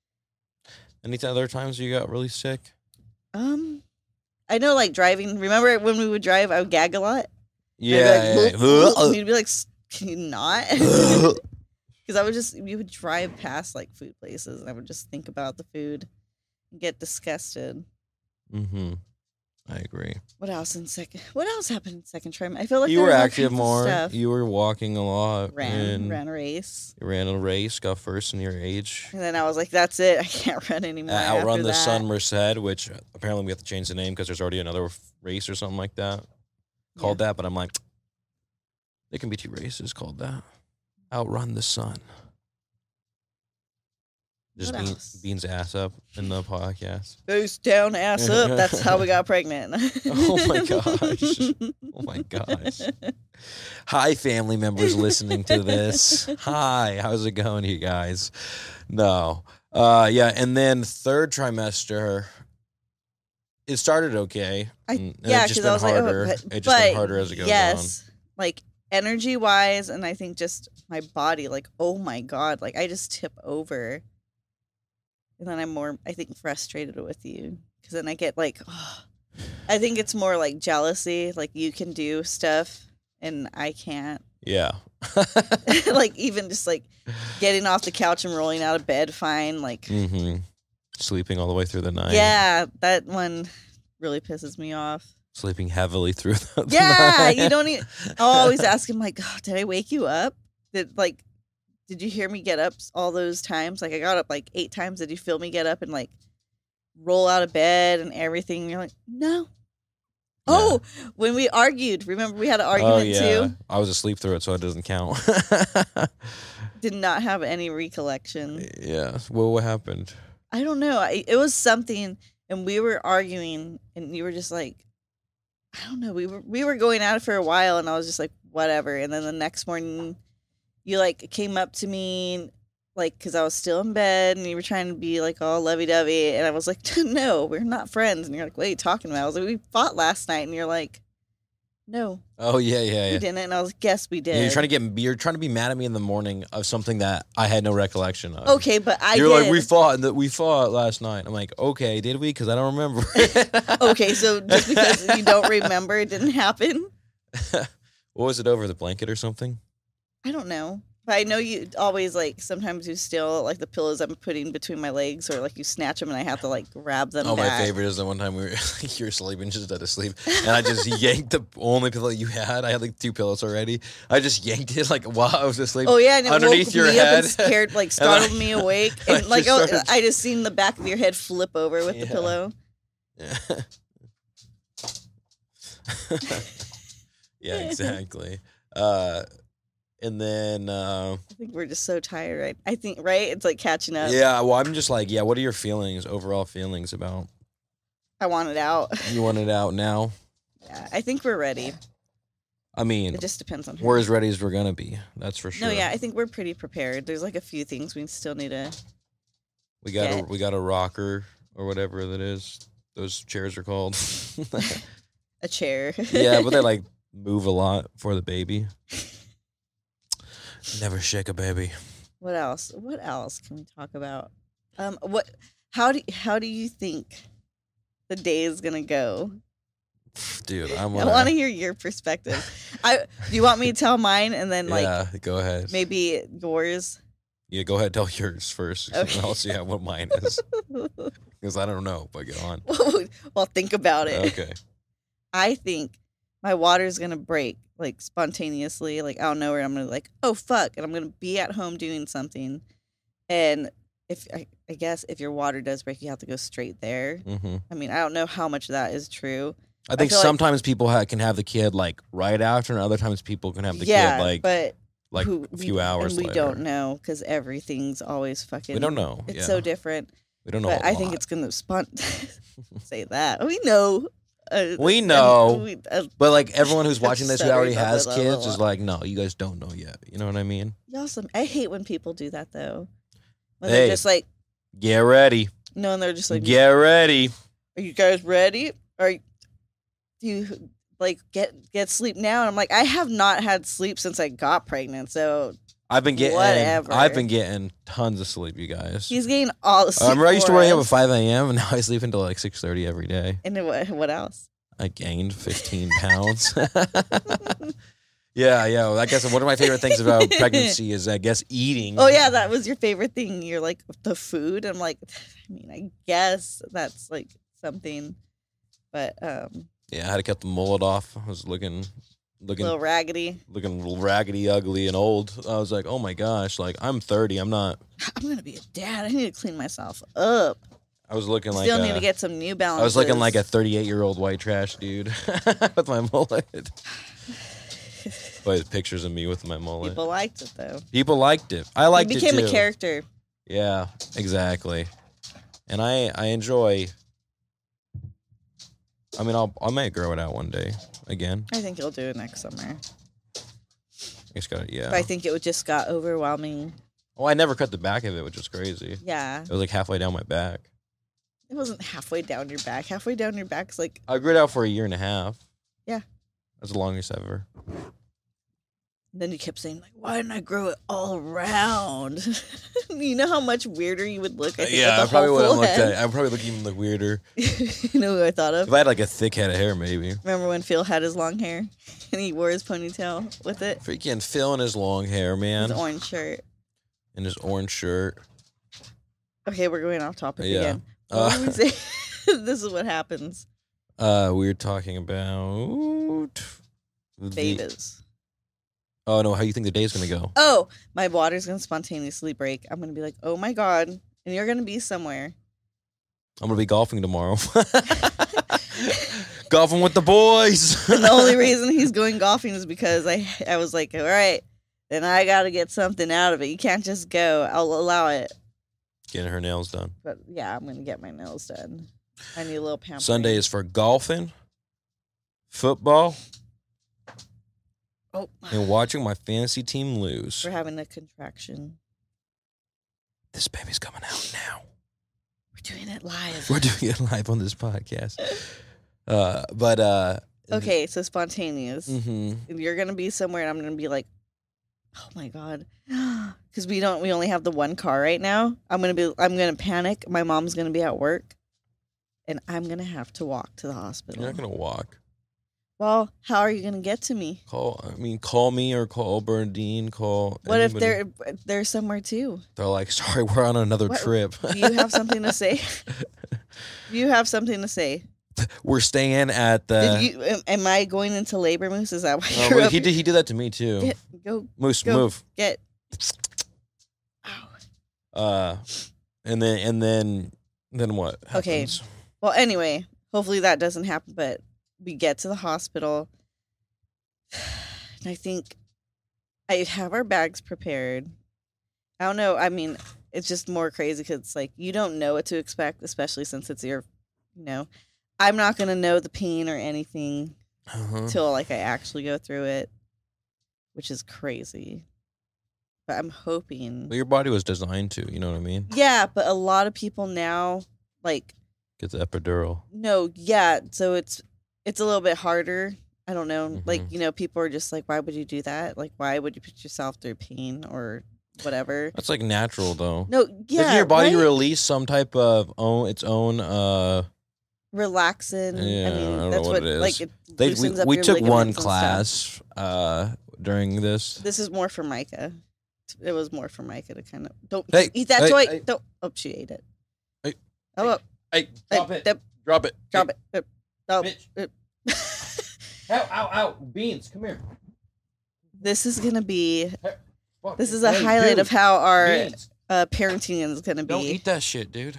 Any other times you got really sick? Um, I know like driving. Remember when we would drive, I would gag a lot. Yeah. I'd be like, yeah. and you'd be like, "S- can you not? Because I would just, we would drive past like food places and I would just think about the food and get disgusted. Mm-hmm. I agree. What else in second? What else happened in second trim? I feel like You there were was all active kinds of more. Stuff. You were walking a lot. ran, and ran a race. You ran a race, got first in your age. And then I was like, that's it. I can't run anymore. Uh, Outrun after the that. Sun Merced, which apparently we have to change the name because there's already another f- race or something like that called that. But I'm like, there can be two races called that. Outrun the Sun. Just What bean, else? Beans ass up in the podcast. Face down, ass up. That's how we got pregnant. Oh my gosh. Oh my gosh. Hi, family members listening to this. Hi, how's it going, you guys? No. Uh, yeah, and then third trimester, it started okay. I, and and yeah, it's just because I been was like, oh, harder. but, it just but been harder as it goes yes, like energy wise, and I think just my body, like, oh my God, like I just tip over. And then I'm more, I think, frustrated with you because then I get like, oh, I think it's more like jealousy. Like you can do stuff and I can't. on. Yeah. Like even just like getting off the couch and rolling out of bed, fine. Like, hmm Sleeping all the way through the night. yeah, that one really pisses me off. Sleeping heavily through the, the Yeah, night. you don't even. I'll always ask him like, oh, "Did I wake you up? Did like, did you hear me get up all those times? Like, I got up like eight times. Did you feel me get up and like roll out of bed and everything?" And you're like, "No." Oh, when we argued, remember we had an argument oh, yeah. too. I was asleep through it, so it doesn't count. Did not have any recollection. Yeah. Well, what happened? I don't know. I, it was something, and we were arguing, and you were just like, I don't know. We were we were going at it for a while, and I was just like, whatever. And then the next morning, you like came up to me, like, because I was still in bed, and you were trying to be like all lovey dovey, and I was like, no, we're not friends. And you're like, what are you talking about? I was like, we fought last night, and you're like, No, Oh yeah, yeah, we yeah. didn't. And I was, guess we did. Yeah, you're trying to get you're trying to be mad at me in the morning of something that I had no recollection of. Okay, but I You're did. like, we fought that we fought last night. I'm like, okay, did we? Because I don't remember. Okay, so just because you don't remember, it didn't happen. What was it over the blanket or something? I don't know. But I know you always, like, sometimes you steal, like, the pillows I'm putting between my legs, or, like, you snatch them and I have to, like, grab them Oh, back. my favorite is the one time we were you were sleeping, just out of sleep, and I just yanked the only pillow you had. I had like two pillows already. I just yanked it like while I was asleep. Oh, yeah, and it underneath woke your me head. up and scared, like, And I- startled me awake. I And, like, just oh, started- I just seen the back of your head flip over with the Yeah. pillow. Yeah. Yeah, exactly. Uh, and then, uh, I think we're just so tired, right? I think, right? It's, like, catching up. yeah, well, I'm just like, yeah, what are your feelings, overall feelings about, I want it out. you want it out now? Yeah, I think we're ready. I mean, It just depends on who. we're as ready as we're going to be. That's for sure. No, yeah, I think we're pretty prepared. There's, like, a few things we still need to... We got a, Yeah. we got a rocker or whatever that is. Those chairs are called. A chair. Yeah, but they like move a lot for the baby. Never shake a baby. What else? What else can we talk about? Um, what? How do how do you think the day is gonna go? Dude, I'm I gonna, want to hear your perspective. I do you want me to tell mine and then like yeah, go ahead. maybe yours? Yeah, go ahead. Tell yours first. and Okay. I'll see how, what mine is because I don't know. But go on. Well, think about it. Okay. I think my water's gonna break like spontaneously. Like I don't know where I'm gonna like, oh fuck, and I'm gonna be at home doing something. And if I, I guess if your water does break, you have to go straight there. hmm I mean, I don't know how much of that is true. I think feel like- sometimes people ha- can have the kid like right after, and other times people can have the yeah, kid like but like who- a few we, hours and we later. don't know because everything's always fucking. We don't know. It's yeah. so different. we don't know. But I I think it's gonna spont. Say that we know. Uh, We and know. we- uh, But like everyone who's I'm watching this who sorry already about has that. kids is like, no, you guys don't know yet. You know what I mean? y'all some. I hate when people do that though. When Hey. they're just like, Get ready. no, and they're just like, Get ready. are you guys ready? Are you, do you like get get sleep now? And I'm like, I have not had sleep since I got pregnant, so I've been getting Whatever. I've been getting tons of sleep, you guys. he's getting all the I sleep. remember I used to for wake up at us. five a.m. and now I sleep until like six thirty every day. And then what? What else? I gained fifteen pounds. Yeah, yeah. Well, I guess one of my favorite things about pregnancy is, I guess, eating. Oh yeah, that was your favorite thing. You're like the food. I'm like, I mean, I guess that's like something, but um, Yeah, I had to cut the mullet off. I was looking, a looking, little raggedy. looking raggedy, ugly, and old. I was like, oh my gosh, like I'm thirty. I'm not. I'm gonna be a dad. I need to clean myself up. I was looking like. Still a, need to get some New Balances. I was looking like a thirty-eight-year-old white trash dude with my mullet. But pictures of me with my mullet. People, People liked it though. liked it. I liked you it became too. a character. Yeah, exactly. And I I enjoy. I mean, I'll I might grow it out one day again. I think you'll do it next summer. It's got yeah. But I think it would just got overwhelming. Oh, I never cut the back of it, which is crazy. Yeah, It was like halfway down my back. it wasn't halfway down your back. Halfway down your back's like I grew it out for a year and a half. Yeah. That's the longest ever. then you kept saying like, why didn't I grow it all around? You know how much weirder you would look. I think, Yeah, I with a probably whole would have full looked head. at. I probably look even look weirder You know who I thought of? if I had like a thick head of hair. Maybe Remember when Phil had his long hair and he wore his ponytail with it? freaking Phil in his long hair, man, His orange shirt. in his orange shirt. Okay, we're going off topic Yeah. again. What Uh, were we saying? This is what happens. uh, we were talking about the- Betas. Oh no, how you think the day's gonna go? Oh, my water's gonna spontaneously break. I'm gonna be like, oh my god, and you're gonna be somewhere. I'm gonna be golfing tomorrow. Golfing with the boys. And the only reason he's going golfing is because I I was like, all right, then I gotta get something out of it. You can't just go. I'll allow it. Getting her nails done. But yeah, I'm gonna get my nails done. I need a little pampering. Sunday is for golfing, football, Oh, and watching my fantasy team lose. we're having a contraction. This baby's coming out now. We're doing it live. We're doing it live on this podcast. Uh, but uh, Okay, so spontaneous. Mm-hmm. You're gonna be somewhere, and I'm gonna be like, "Oh my god," because we don't. We only have the one car right now. I'm gonna be. I'm gonna panic. My mom's gonna be at work, and I'm gonna have to walk to the hospital. You're not gonna walk. Well, how are you gonna get to me? Call. I mean, call me or call Bernadine. Call. What if anybody. they're they're somewhere too? They're like, sorry, we're on another What- trip. Do you have something to say? Do you have something to say? We're staying at the. Did you? Am, am I going into labor, Moose? Is that why Oh, you're wait, up he here? did. He did that to me too. Get, go Moose, go. move. get. Ow. Uh, and then and then then what? Okay. Happens? Well, anyway, hopefully that doesn't happen. But we get to the hospital, and I think I have our bags prepared. I don't know. I mean, it's just more crazy because it's like you don't know what to expect, especially since it's your, you know, I'm not gonna know the pain or anything Uh-huh. until like I actually go through it, which is crazy. But I'm hoping. But your body was designed to. You know what I mean? Yeah, but a lot of people now, like, Get the epidural. no, yeah, so it's it's a little bit harder. I don't know. Like, Mhm. you know, people are just like, why would you do that? Like, why would you put yourself through pain or whatever? That's like natural though. No, yeah. Doesn't your body right? release some type of own its own? Uh, Relaxing. Yeah, I I mean, don't know that's what what, it is. like, it they we, loosens up we your took one ligaments and stuff. class uh during this. This is more for Micah. It was more for Micah to kind of don't Hey, eat that hey, toy. hey. Don't. Oh, she ate it. Hey, Oh, oh, Hey, hey, drop it! dip, Drop it! drop it. Dip. Oh, Bitch. dip. Ow! Ow! Ow! Beans, come here. This is gonna be. Fuck. This is a Hey, highlight dude, of how our Beans. uh, parenting is gonna be. Don't eat that shit, dude.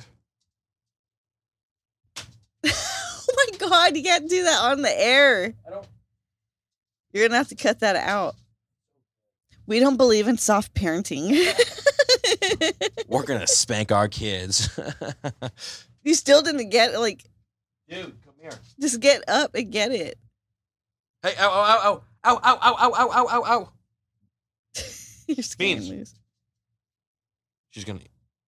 Oh my god, you can't do that on the air. I don't. You're gonna have to cut that out. We don't believe in soft parenting. We're gonna spank our kids. You still didn't get like Dude, come here. just get up and get it. Hey! Ow! Ow! Ow! Ow! Ow! Ow! Ow! Ow! Ow! Ow! Ow! You're scaring Beans. loose. She's gonna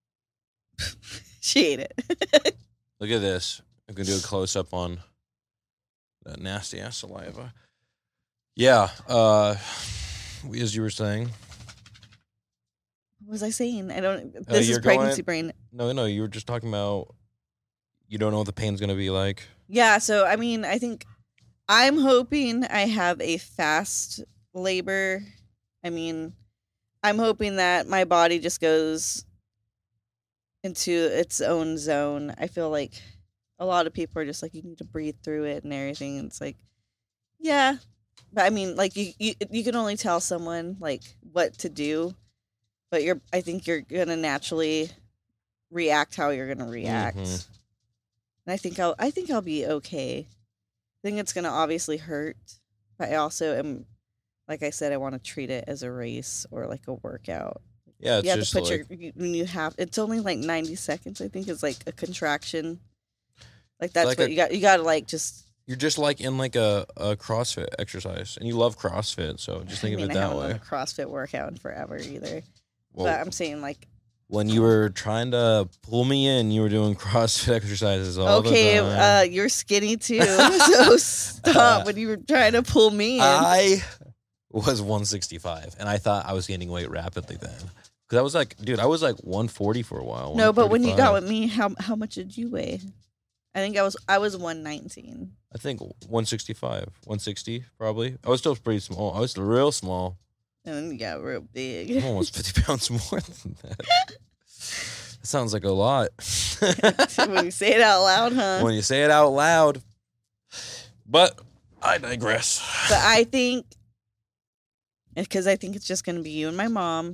She ate it. look at this. I'm gonna do a close up on that nasty ass saliva. Yeah. Uh, as you were saying. What was I saying? I don't. This is you're pregnancy going- brain. No, no, you were just talking about you don't know what the pain's gonna be like. Yeah. So I mean, I think I'm hoping I have a fast labor. I mean, I'm hoping that my body just goes into its own zone. I feel like a lot of people are just like, you need to breathe through it and everything. And it's like, yeah, but I mean, like you, you, you can only tell someone like what to do, but you're, I think you're gonna naturally react how you're gonna react. Mhm. And I think I'll, I think I'll be okay. I think it's gonna obviously hurt, but I also am, like I said, I want to treat it as a race or like a workout. Yeah, it's you have just to put like your you- when you have it's only like ninety seconds. I think is like a contraction. Like that's Like what a- you got. You got to like just. you're just like in like a, a CrossFit exercise, and you love CrossFit, so just think I mean, of it I that haven't done way. a CrossFit workout in forever either. Well, but I'm saying like, when you were trying to pull me in, you were doing CrossFit exercises all okay, the time. uh, you're skinny too, so stop when you were trying to pull me in. I was one sixty-five, and I thought I was gaining weight rapidly then. Because I was like, dude, I was like one forty for a while. no, but when you got one thirty-five. with me, how how much did you weigh? I think I was I was one nineteen. I think one sixty-five, one sixty probably. I was still pretty small. I was still real small. And then you got real I'm big. almost fifty pounds more than that. That sounds like a lot. When you say it out loud, huh? When you say it out loud. But I digress. But I think, because I think it's just going to be you and my mom.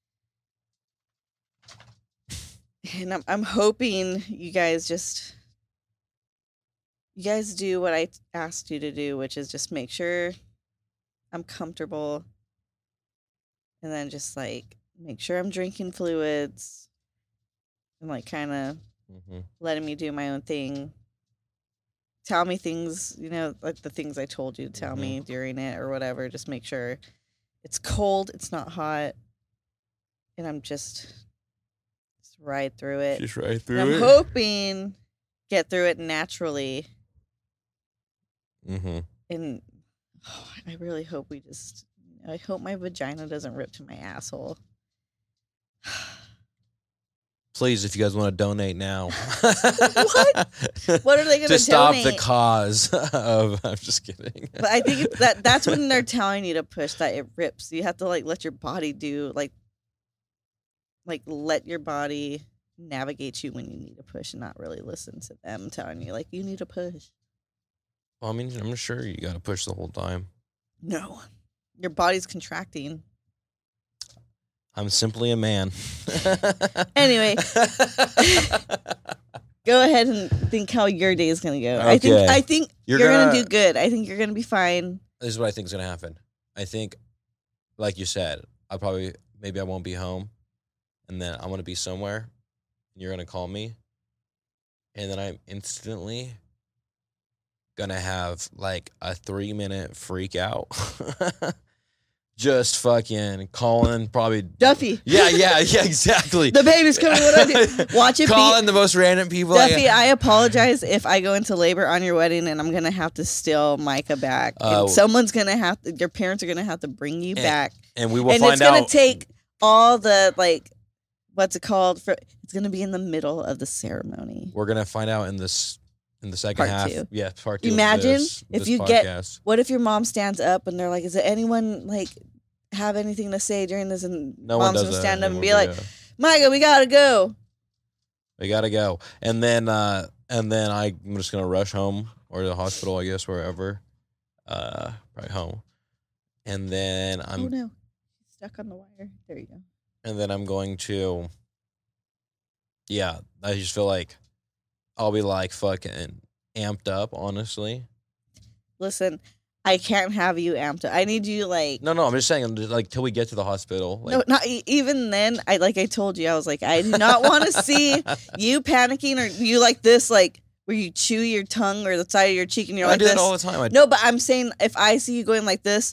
And I'm, I'm hoping you guys just, you guys do what I asked you to do, which is just make sure I'm comfortable. And then just like make sure I'm drinking fluids and like kind of Mhm. letting me do my own thing. Tell me things, you know, like the things I told you to tell Mhm. me during it or whatever. Just make sure it's cold, it's not hot, and I'm just, just ride through it. Just right And through I'm it. hoping get through it naturally. Mm-hmm. and oh, I really hope we just. I hope my vagina doesn't rip to my asshole. Please, if you guys want to donate now. What? What are they going to to stop donate? the cause of? I'm just kidding. But I think it's that that's when they're telling you to push that it rips. You have to like let your body do like like let your body navigate you when you need to push and not really listen to them telling you like you need to push. Well, I mean, I'm sure you got to push the whole time. No. Your body's contracting. I'm simply a man. Anyway. Go ahead and think how your day is going to go. Okay. I think I think You're you're, gonna- going to do good. I think you're going to be fine. This is what I think is going to happen. I think, like you said, I'll probably, maybe I won't be home. And then I'm going to be somewhere. And you're going to call me. And then I'm instantly going to have like a three minute freak out. Just fucking calling probably. Duffy. Yeah, yeah, yeah, exactly. The baby's coming. What do I do? Watch it Calling be. the most random people. Duffy, I apologize if I go into labor on your wedding and I'm going to have to steal Micah back. Uh, and someone's going to have to, your parents are going to have to bring you and, back. And we will and find it's going out. to take all the, like, what's it called? For It's going to be in the middle of the ceremony. We're going to find out in this. In the second Part half, two. yeah, part two. Imagine of this, if this you podcast. get- What if your mom stands up and they're like, is there anyone, like, have anything to say during this? And No one mom's does going to that stand up and anymore, be like, yeah. Micah, we got to go. We gotta go, and then uh, and then I, I'm just gonna rush home or to the hospital, I guess, wherever, uh, probably home, and then I'm oh, no. Stuck on the wire. There you go. and then I'm going to, yeah, I just feel like I'll be like fucking amped up, honestly. Listen, I can't have you amped up. I need you like No, no, I'm just saying, like till we get to the hospital. Like, no, not e- even then. I like I told you, I was like, I do not want to see you panicking or you like this, like where you chew your tongue or the side of your cheek and you're I like do this. that all the time. I, No, but I'm saying if I see you going like this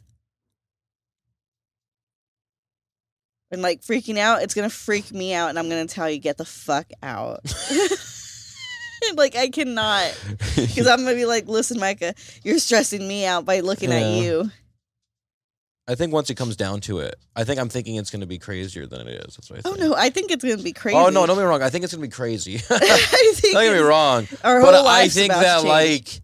and like freaking out, it's gonna freak me out, and I'm gonna tell you get the fuck out. Like I cannot, because I'm gonna be like, listen, Micah, you're stressing me out by looking Yeah. at you. I think once it comes down to it, I think I'm thinking it's gonna be crazier than it is. That's what I Oh think. no, I think it's gonna be crazy. Oh no, don't get me wrong. I think it's gonna be crazy. I think Don't get me it's- wrong. Our But whole I life's think about to that change.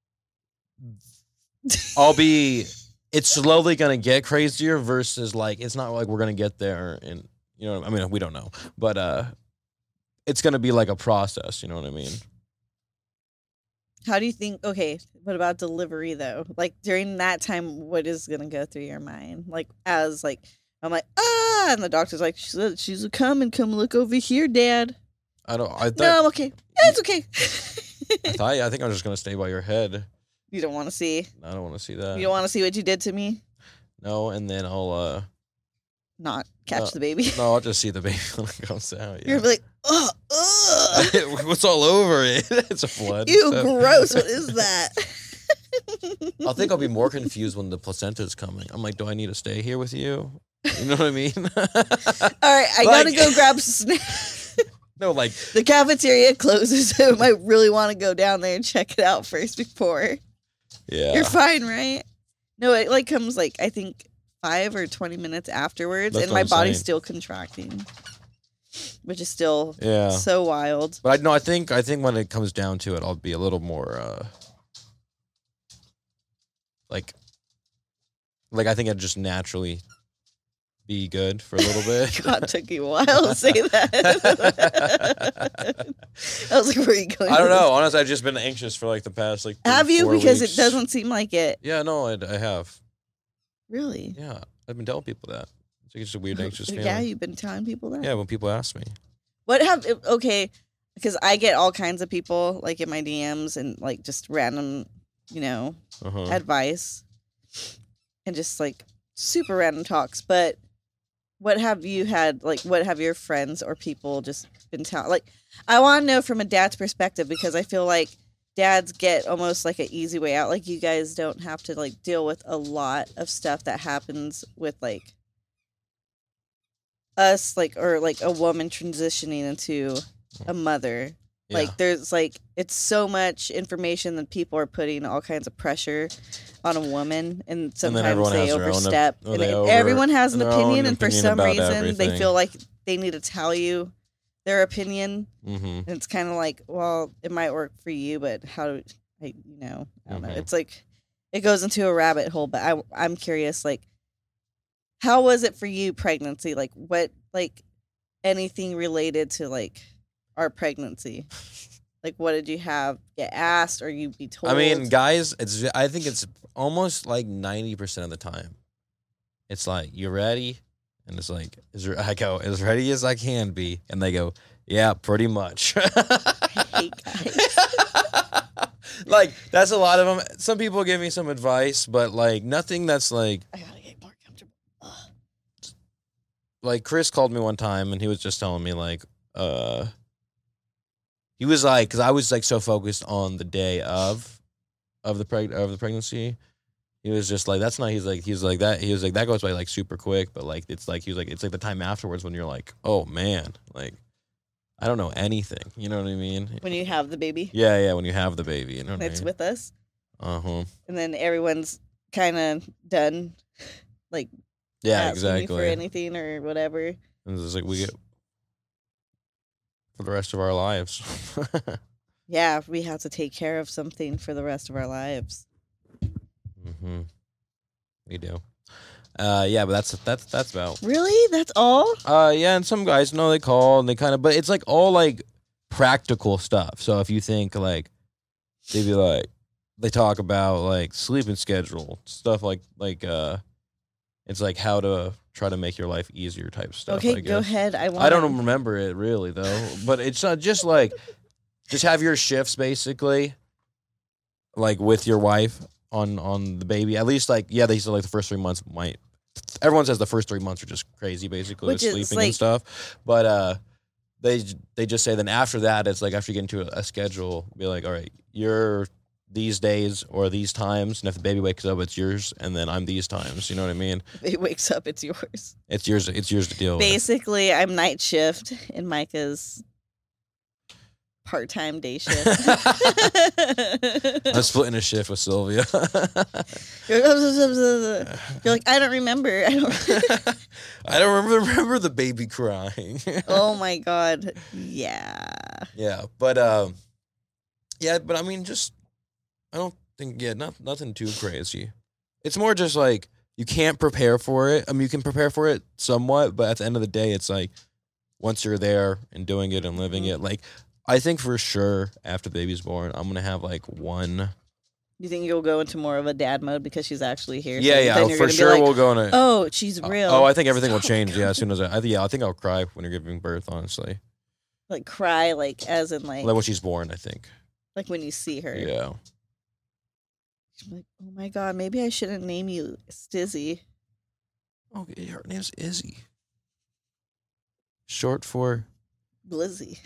like I'll be it's slowly gonna get crazier versus like it's not like we're gonna get there and you know I mean we don't know. But uh it's gonna be like a process, you know what I mean? How do you think? Okay, what about delivery though? Like during that time, what is gonna go through your mind? Like as like I'm like ah, and the doctor's like she's she's a coming, come look over here, Dad. I don't I thought No, I'm okay. It's okay. I thought I think I'm just gonna stay by your head. You don't want to see. I don't wanna see that. You don't want to see what you did to me. No, and then I'll uh Not catch No. the baby. no, I'll just see the baby when it comes out. You're Yeah. gonna be like, ugh, ugh. What's all over it? It's a blood. Ew, So- gross. What is that? I think I'll be more confused when the placenta's coming. I'm like, do I need to stay here with you? You know what I mean? All right, I Like- gotta go grab some snacks. No, like, The cafeteria closes, so I might really want to go down there and check it out first before. yeah. You're fine, right? No, it like comes like I think five or twenty minutes afterwards, That's and what my I'm body's saying. still contracting, which is still Yeah. so wild. But I no, I think I think when it comes down to it, I'll be a little more uh like like I think I'd just naturally be good for a little bit. God, it took you a while to say that. I was like, where are you going? I don't with know. Honestly, I've just been anxious for like the past like this? three, Have you? four Because weeks. it doesn't seem like it. Yeah, no, I, I have. Really? Yeah, I've been telling people that. It's like just a weird anxious feeling. Yeah, you've been telling people that. Yeah, when people ask me. What have okay? Because I get all kinds of people like in my D Ms and like just random, you know, Uh-huh. advice and just like super random talks. But what have you had? Like, what have your friends or people just been telling? Like, I want to know from a dad's perspective because I feel like dads get almost like an easy way out. Like, you guys don't have to like deal with a lot of stuff that happens with like us, like, or like a woman transitioning into a mother. Yeah. Like there's like it's so much information that people are putting all kinds of pressure on a woman, and sometimes everyone they has their own op- overstep. or and they it- over- everyone has an their own opinion, and for opinion some about reason everything. they feel like they need to tell you their opinion. Mm-hmm. And it's kind of like, well, it might work for you, but how do I, you know, I don't Mhm. know. It's like it goes into a rabbit hole. But I, I'm curious, like, how was it for you, pregnancy? Like, what, like, anything related to like our pregnancy? Like, what did you have? Get asked, or you be told? I mean, guys, it's I think it's almost like ninety percent of the time. It's like, you ready? And it's like, is I go, as ready as I can be. And they go, yeah, pretty much. I hate guys. Like, that's a lot of them. Some people give me some advice, but like nothing that's like, I gotta get more comfortable. Ugh. like Chris called me one time and he was just telling me like, uh, he was like, because I was like so focused on the day of, of the preg of the pregnancy. He was just like, that's not, he's like, he's like that. He was like, that goes by like super quick, but like, it's like, he was like, it's like the time afterwards when you're like, oh man, like, I don't know anything. You know what I mean? When you have the baby, Yeah, yeah, when you have the baby, you know what I it's mean? with us, Uh-huh. and then everyone's kind of done, like Yeah, asking you exactly. for anything or whatever. And it's just like, we get for the rest of our lives. Yeah, we have to take care of something for the rest of our lives. Mm-hmm. We do. Uh, yeah, but that's that's that's about. Really? That's all? Uh, yeah, and some guys know they call and they kind of, but it's like all like practical stuff. So if you think like, they'd be like, they talk about like sleeping schedule stuff like like uh, it's like how to try to make your life easier type stuff. Okay, I go guess. ahead. I want. I don't remember it really though, but it's not just like, just have your shifts basically, like with your wife on on the baby. At least like yeah, they said like the first three months might. Everyone says the first three months are just crazy, basically Which with is, sleeping like- and stuff. But uh, they they just say then after that, it's like after you get into a, a schedule, be like, all right, you're these days or these times, and if the baby wakes up, it's yours, and then I'm these times. You know what I mean? If it wakes up, it's yours. It's yours. It's yours to deal with. Basically, I'm night shift, and Micah's part-time day shift. I'm splitting a shift with Sylvia. You're like, I don't remember. I don't. I don't remember, remember the baby crying. Oh my god. Yeah. Yeah, but um, yeah, but I mean, just I don't think yeah, not nothing too crazy. It's more just like you can't prepare for it. I mean, you can prepare for it somewhat, but at the end of the day, it's like once you're there and doing it and living Mhm. it, like I think for sure after the baby's born, I'm gonna have like one. You think you'll go into more of a dad mode because she's actually here? Yeah, So yeah, then oh, you're for gonna be sure like, we'll go in a. Oh, she's real. Oh, I think everything will So change. good. Yeah, as soon as I, I, yeah, I think I'll cry when you're giving birth. Honestly, Like cry, like as in like like when she's born, I think. like when you see her. Yeah. She's like, oh my god, maybe I shouldn't name you Stizzy. Oh, her name's Izzy. Short for Blizzy.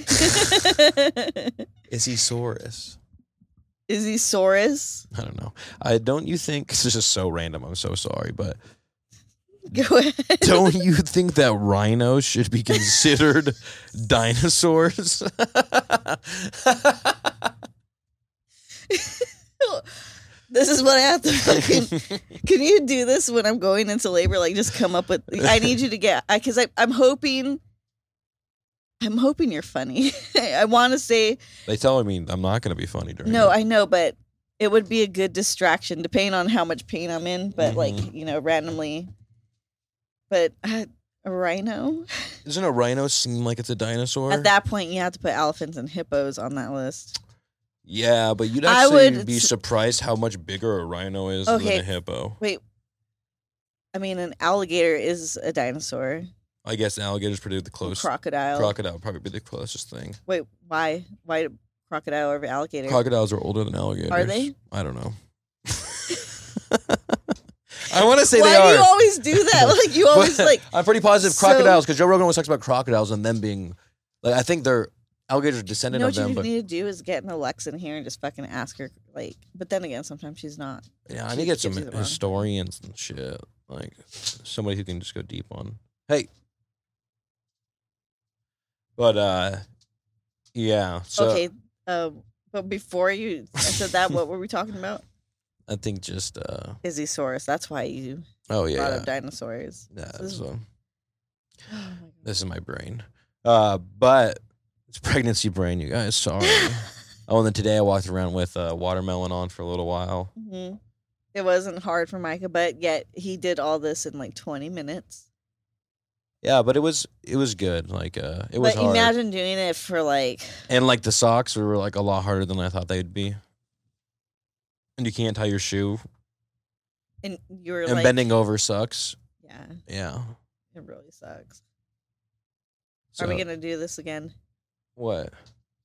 Izzysaurus. Izzy Saurus. I don't know. I don't you think this is just so random. I'm so sorry, but Go ahead. don't you think that rhinos should be considered dinosaurs? This is what I have to fucking. Can you do this when I'm going into labor? Like, just come up with. I need you to get because I I'm hoping. I'm hoping you're funny. I want to say They tell me I'm not going to be funny during. no. it. I know, but it would be a good distraction, depending on how much pain I'm in. But Mhm. like you know, randomly. But uh, a rhino. Doesn't a rhino seem like it's a dinosaur? At that point, you have to put elephants and hippos on that list. Yeah, but you'd I actually would be s- surprised how much bigger a rhino is Okay. than a hippo. Wait. I mean, an alligator is a dinosaur. I guess alligators probably the A closest. crocodile. Crocodile would probably be the closest thing. Wait, why? Why crocodile over alligator? Crocodiles are older than alligators. Are they? I don't know. I want to say Why they do are. you always do that? Like you always But like. I'm pretty positive so- crocodiles because Joe Rogan always talks about crocodiles and them being like I think they're alligators are You descendant know of what you them, but need to do is get an Alexa in here and just fucking ask her. Like, but then again, sometimes she's not. yeah, I she need to get some gives you the wrong- historians and shit like somebody who can just go deep on. Hey, but uh, Yeah. So okay, uh, but before you said that, what were we talking about? I think just uh Izzyosaurus. That's why you oh brought yeah. up dinosaurs. Yeah, So this is- so Oh my God. this is my brain. Uh but it's pregnancy brain, you guys. Sorry. Oh, and then today I walked around with uh, watermelon on for a little while. Mhm. It wasn't hard for Micah, but yet he did all this in like twenty minutes. Yeah, but it was it was good. Like uh it was But hard. imagine doing it for like And like the socks were like a lot harder than I thought they'd be. And you can't tie your shoe. and you were And like bending over sucks. Yeah, Yeah. it really sucks. So, Are we gonna do this again? what?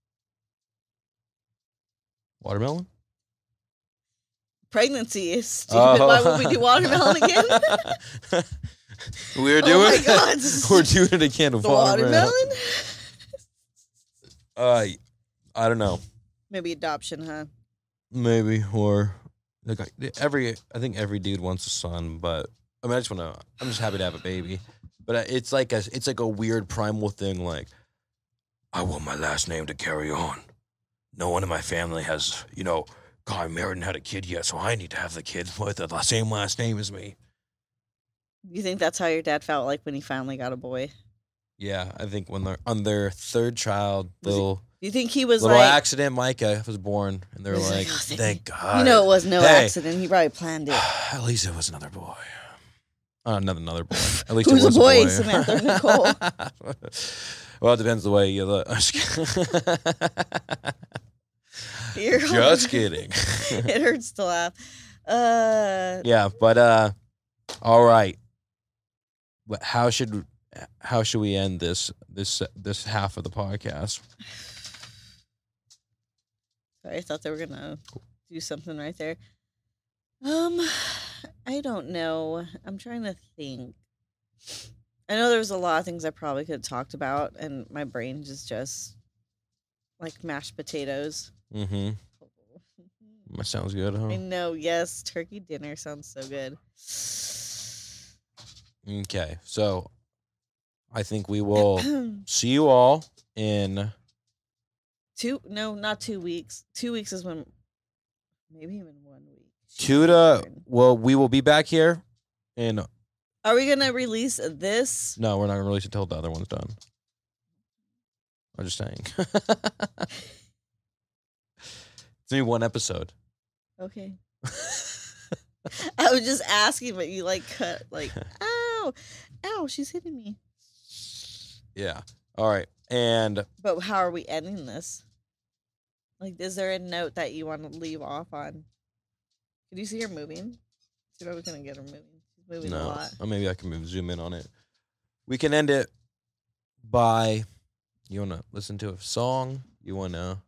Watermelon? Pregnancy is stupid. Why would we do watermelon again? We're Oh doing my it. God. We're doing it again with The watermelon. watermelon? Uh, I don't know. Maybe adoption, huh? Maybe or like I- every. I think every dude wants a son, but I mean, I just want to. I'm just happy to have a baby, but uh, it's like a. It's like a weird primal thing. Like, I want my last name to carry on. No one in my family has, you know, got married and had a kid yet, so I need to have the kid with the same last name as me. You think that's how your dad felt like when he finally got a boy? Yeah, I think when they're on their third child, Was he- little Do you think he was little like, accident, Micah was born, and they're He's like, like, "Oh, thank "Thank God." you know, it was no Hey. accident. He probably planned it. At least it was another boy. Uh, another another boy. At least Who's it was a boy, boy. Samantha or Nicole? Well, it depends the way you look. I'm just kidding. You're Just kidding. It hurts to laugh. Uh, Yeah, but uh, all right. But how should how should we end this this this half of the podcast? sorry, I thought they were gonna do something right there. Um, I don't know. I'm trying to think. I know there was a lot of things I probably could have talked about, and my brain is just like mashed potatoes. Mm-hmm. That sounds good, I huh? know. Yes, turkey dinner sounds so good. Okay, so I think we will see you all in. two? No, not two weeks. Two weeks is when, maybe even one week. Two to well, we will be back here, and Are we gonna release this? no, we're not gonna release it until the other one's done. I'm just saying. It's only one episode. Okay. I was just asking, but you like cut like, ow, ow, she's hitting me. Yeah. All right. And But how are we ending this? Like, is there a note that you want to leave off on? Can you see her moving? See if I was gonna get her moving. She's moving a no, lot. or maybe I can move zoom in on it. We can end it by. You wanna listen to a song? You wanna?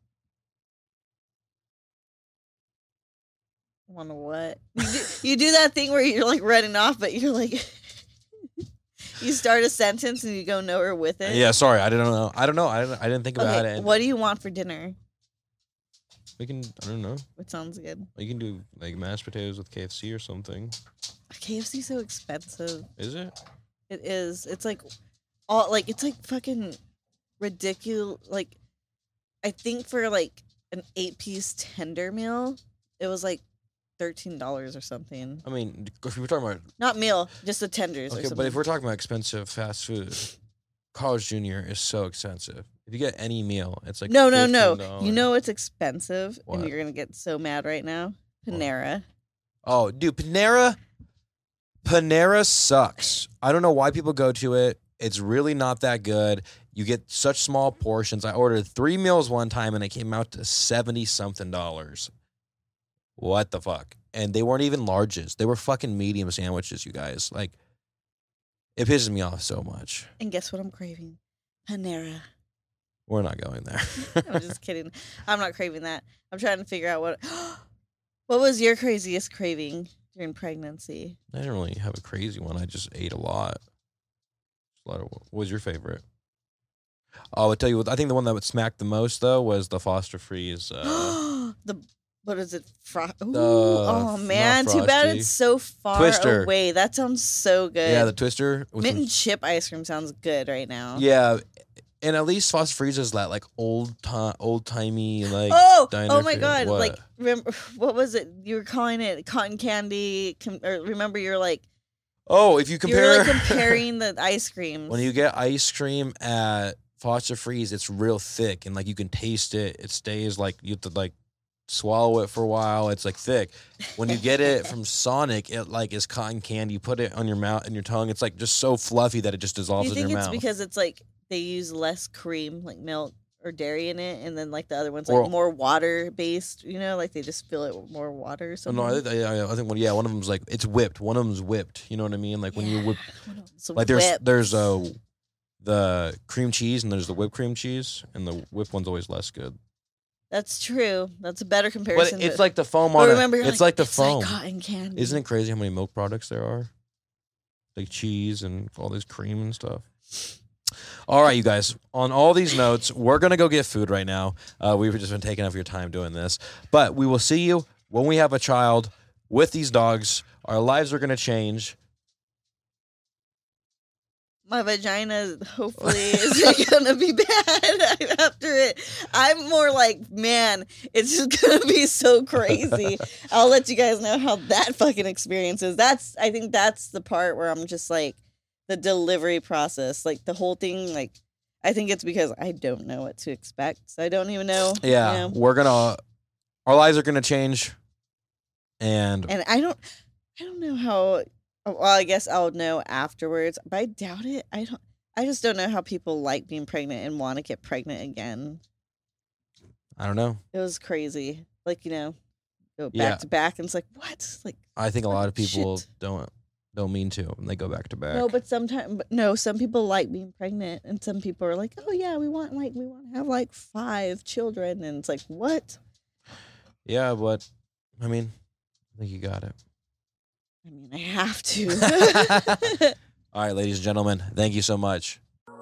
Want to what? You do, you do that thing where you're like running off, but you're like, you start a sentence and you go nowhere with it. Yeah. Sorry, I didn't know. I don't know. I didn't, I didn't think about Okay, it. what do you want for dinner? We can. I don't know. What sounds good? You can do like mashed potatoes with K F C or something. K F C's so expensive. Is it? It is. It's like all like it's like fucking ridiculous. Like I think for like an eight piece tender meal, it was like thirteen dollars or something. I mean, if we were talking about Not meal, just the tenders. or okay, something. but if we're talking about expensive fast food, College Junior is so expensive. If you get any meal, it's like no, no, no. fifteen dollars. You know it's expensive, What? and you're gonna get so mad right now. Panera. Oh, dude, Panera. Panera sucks. I don't know why people go to it. It's really not that good. You get such small portions. I ordered three meals one time and it came out to seventy something dollars. What the fuck? And they weren't even larges. They were fucking medium sandwiches, you guys. Like, it pisses me off so much. And guess what I'm craving? Panera. We're not going there. I'm just kidding. I'm not craving that. I'm trying to figure out what. What was your craziest craving during pregnancy? I didn't really have a crazy one. I just ate a lot. A lot of, what was your favorite? Oh, I'll tell you what. I think the one that would smack the most though was the Foster Freeze. Uh, the what is it? Fro- Ooh, The- oh not man, too bad Frosty. it's so far Twister. away. That sounds so good. yeah, the Twister. with mint some- and chip ice cream sounds good right now. yeah, And at least Foster Freeze is that like old time, old timey like. Oh, diner oh my feel. God! What? Like, remember what was it? You were calling it cotton candy. Com- or remember, you're like, Oh, if you compare, you're like comparing the ice creams. when you get ice cream at Foster Freeze, it's real thick and like you can taste it. It stays like you have to like swallow it for a while. It's like thick. When you get it from Sonic, it like is cotton candy. You put it on your mouth and your tongue. It's like just so fluffy that it just dissolves you in think your it's mouth. because it's like they use less cream, like milk or dairy in it, and then like the other ones Or- like more water based. You know, like they just fill it with more water or Oh, something. no, I, think- I, I think one. Yeah, one of them's like it's whipped. One of them's whipped. You know what I mean? Like when you whip, So like there's whipped. there's a the cream cheese and there's the whipped cream cheese, and the whipped one's always less good. That's true. That's a better But comparison. it's to- like the foam But on it. remember, you're It's like, the it's foam. Like cotton candy. Isn't it crazy how many milk products there are? Like cheese and all this cream and stuff. All right, you guys. On all these notes, we're going to go get food right now. Uh, we've just been taking up your time doing this. But we will see you when we have a child with these dogs. Our lives are going to change. My vagina hopefully isn't gonna be bad after it. I'm more like, man, it's just gonna be so crazy. I'll let you guys know how that fucking experience is. That's I think that's the part where I'm just like the delivery process, like the whole thing. Like I think it's because I don't know what to expect. So I don't even know. Yeah, you know? we're going to, our lives are going to change. And, And I don't, I don't know how. Well, I guess I'll know afterwards, but I doubt it. I don't. I just don't know how people like being pregnant and want to get pregnant again. I don't know. It was crazy. Like, you know, go back Yeah. to back, and it's like, what? Like, I think a lot of people Shit. don't don't mean to, and they go back to back. no, but sometimes, but no, some people like being pregnant, and some people are like, oh yeah, we want like we want to have like five children, and it's like, what? Yeah, but I mean, I think you got it. I mean, I have to. All right, ladies and gentlemen, thank you so much.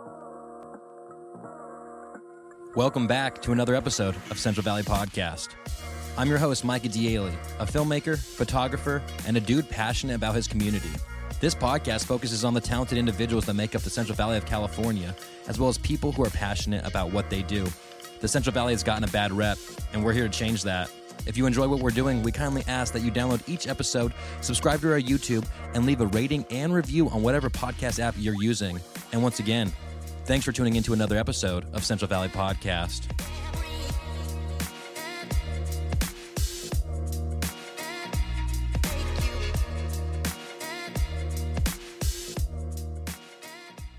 Welcome back to another episode of Central Valley Podcast. I'm your host, Micah Daly, a filmmaker, photographer, and a dude passionate about his community. This podcast focuses on the talented individuals that make up the Central Valley of California, as well as people who are passionate about what they do. The Central Valley has gotten a bad rep, and we're here to change that. If you enjoy what we're doing, we kindly ask that you download each episode, subscribe to our YouTube, and leave a rating and review on whatever podcast app you're using. And once again, thanks for tuning into another episode of Central Valley Podcast.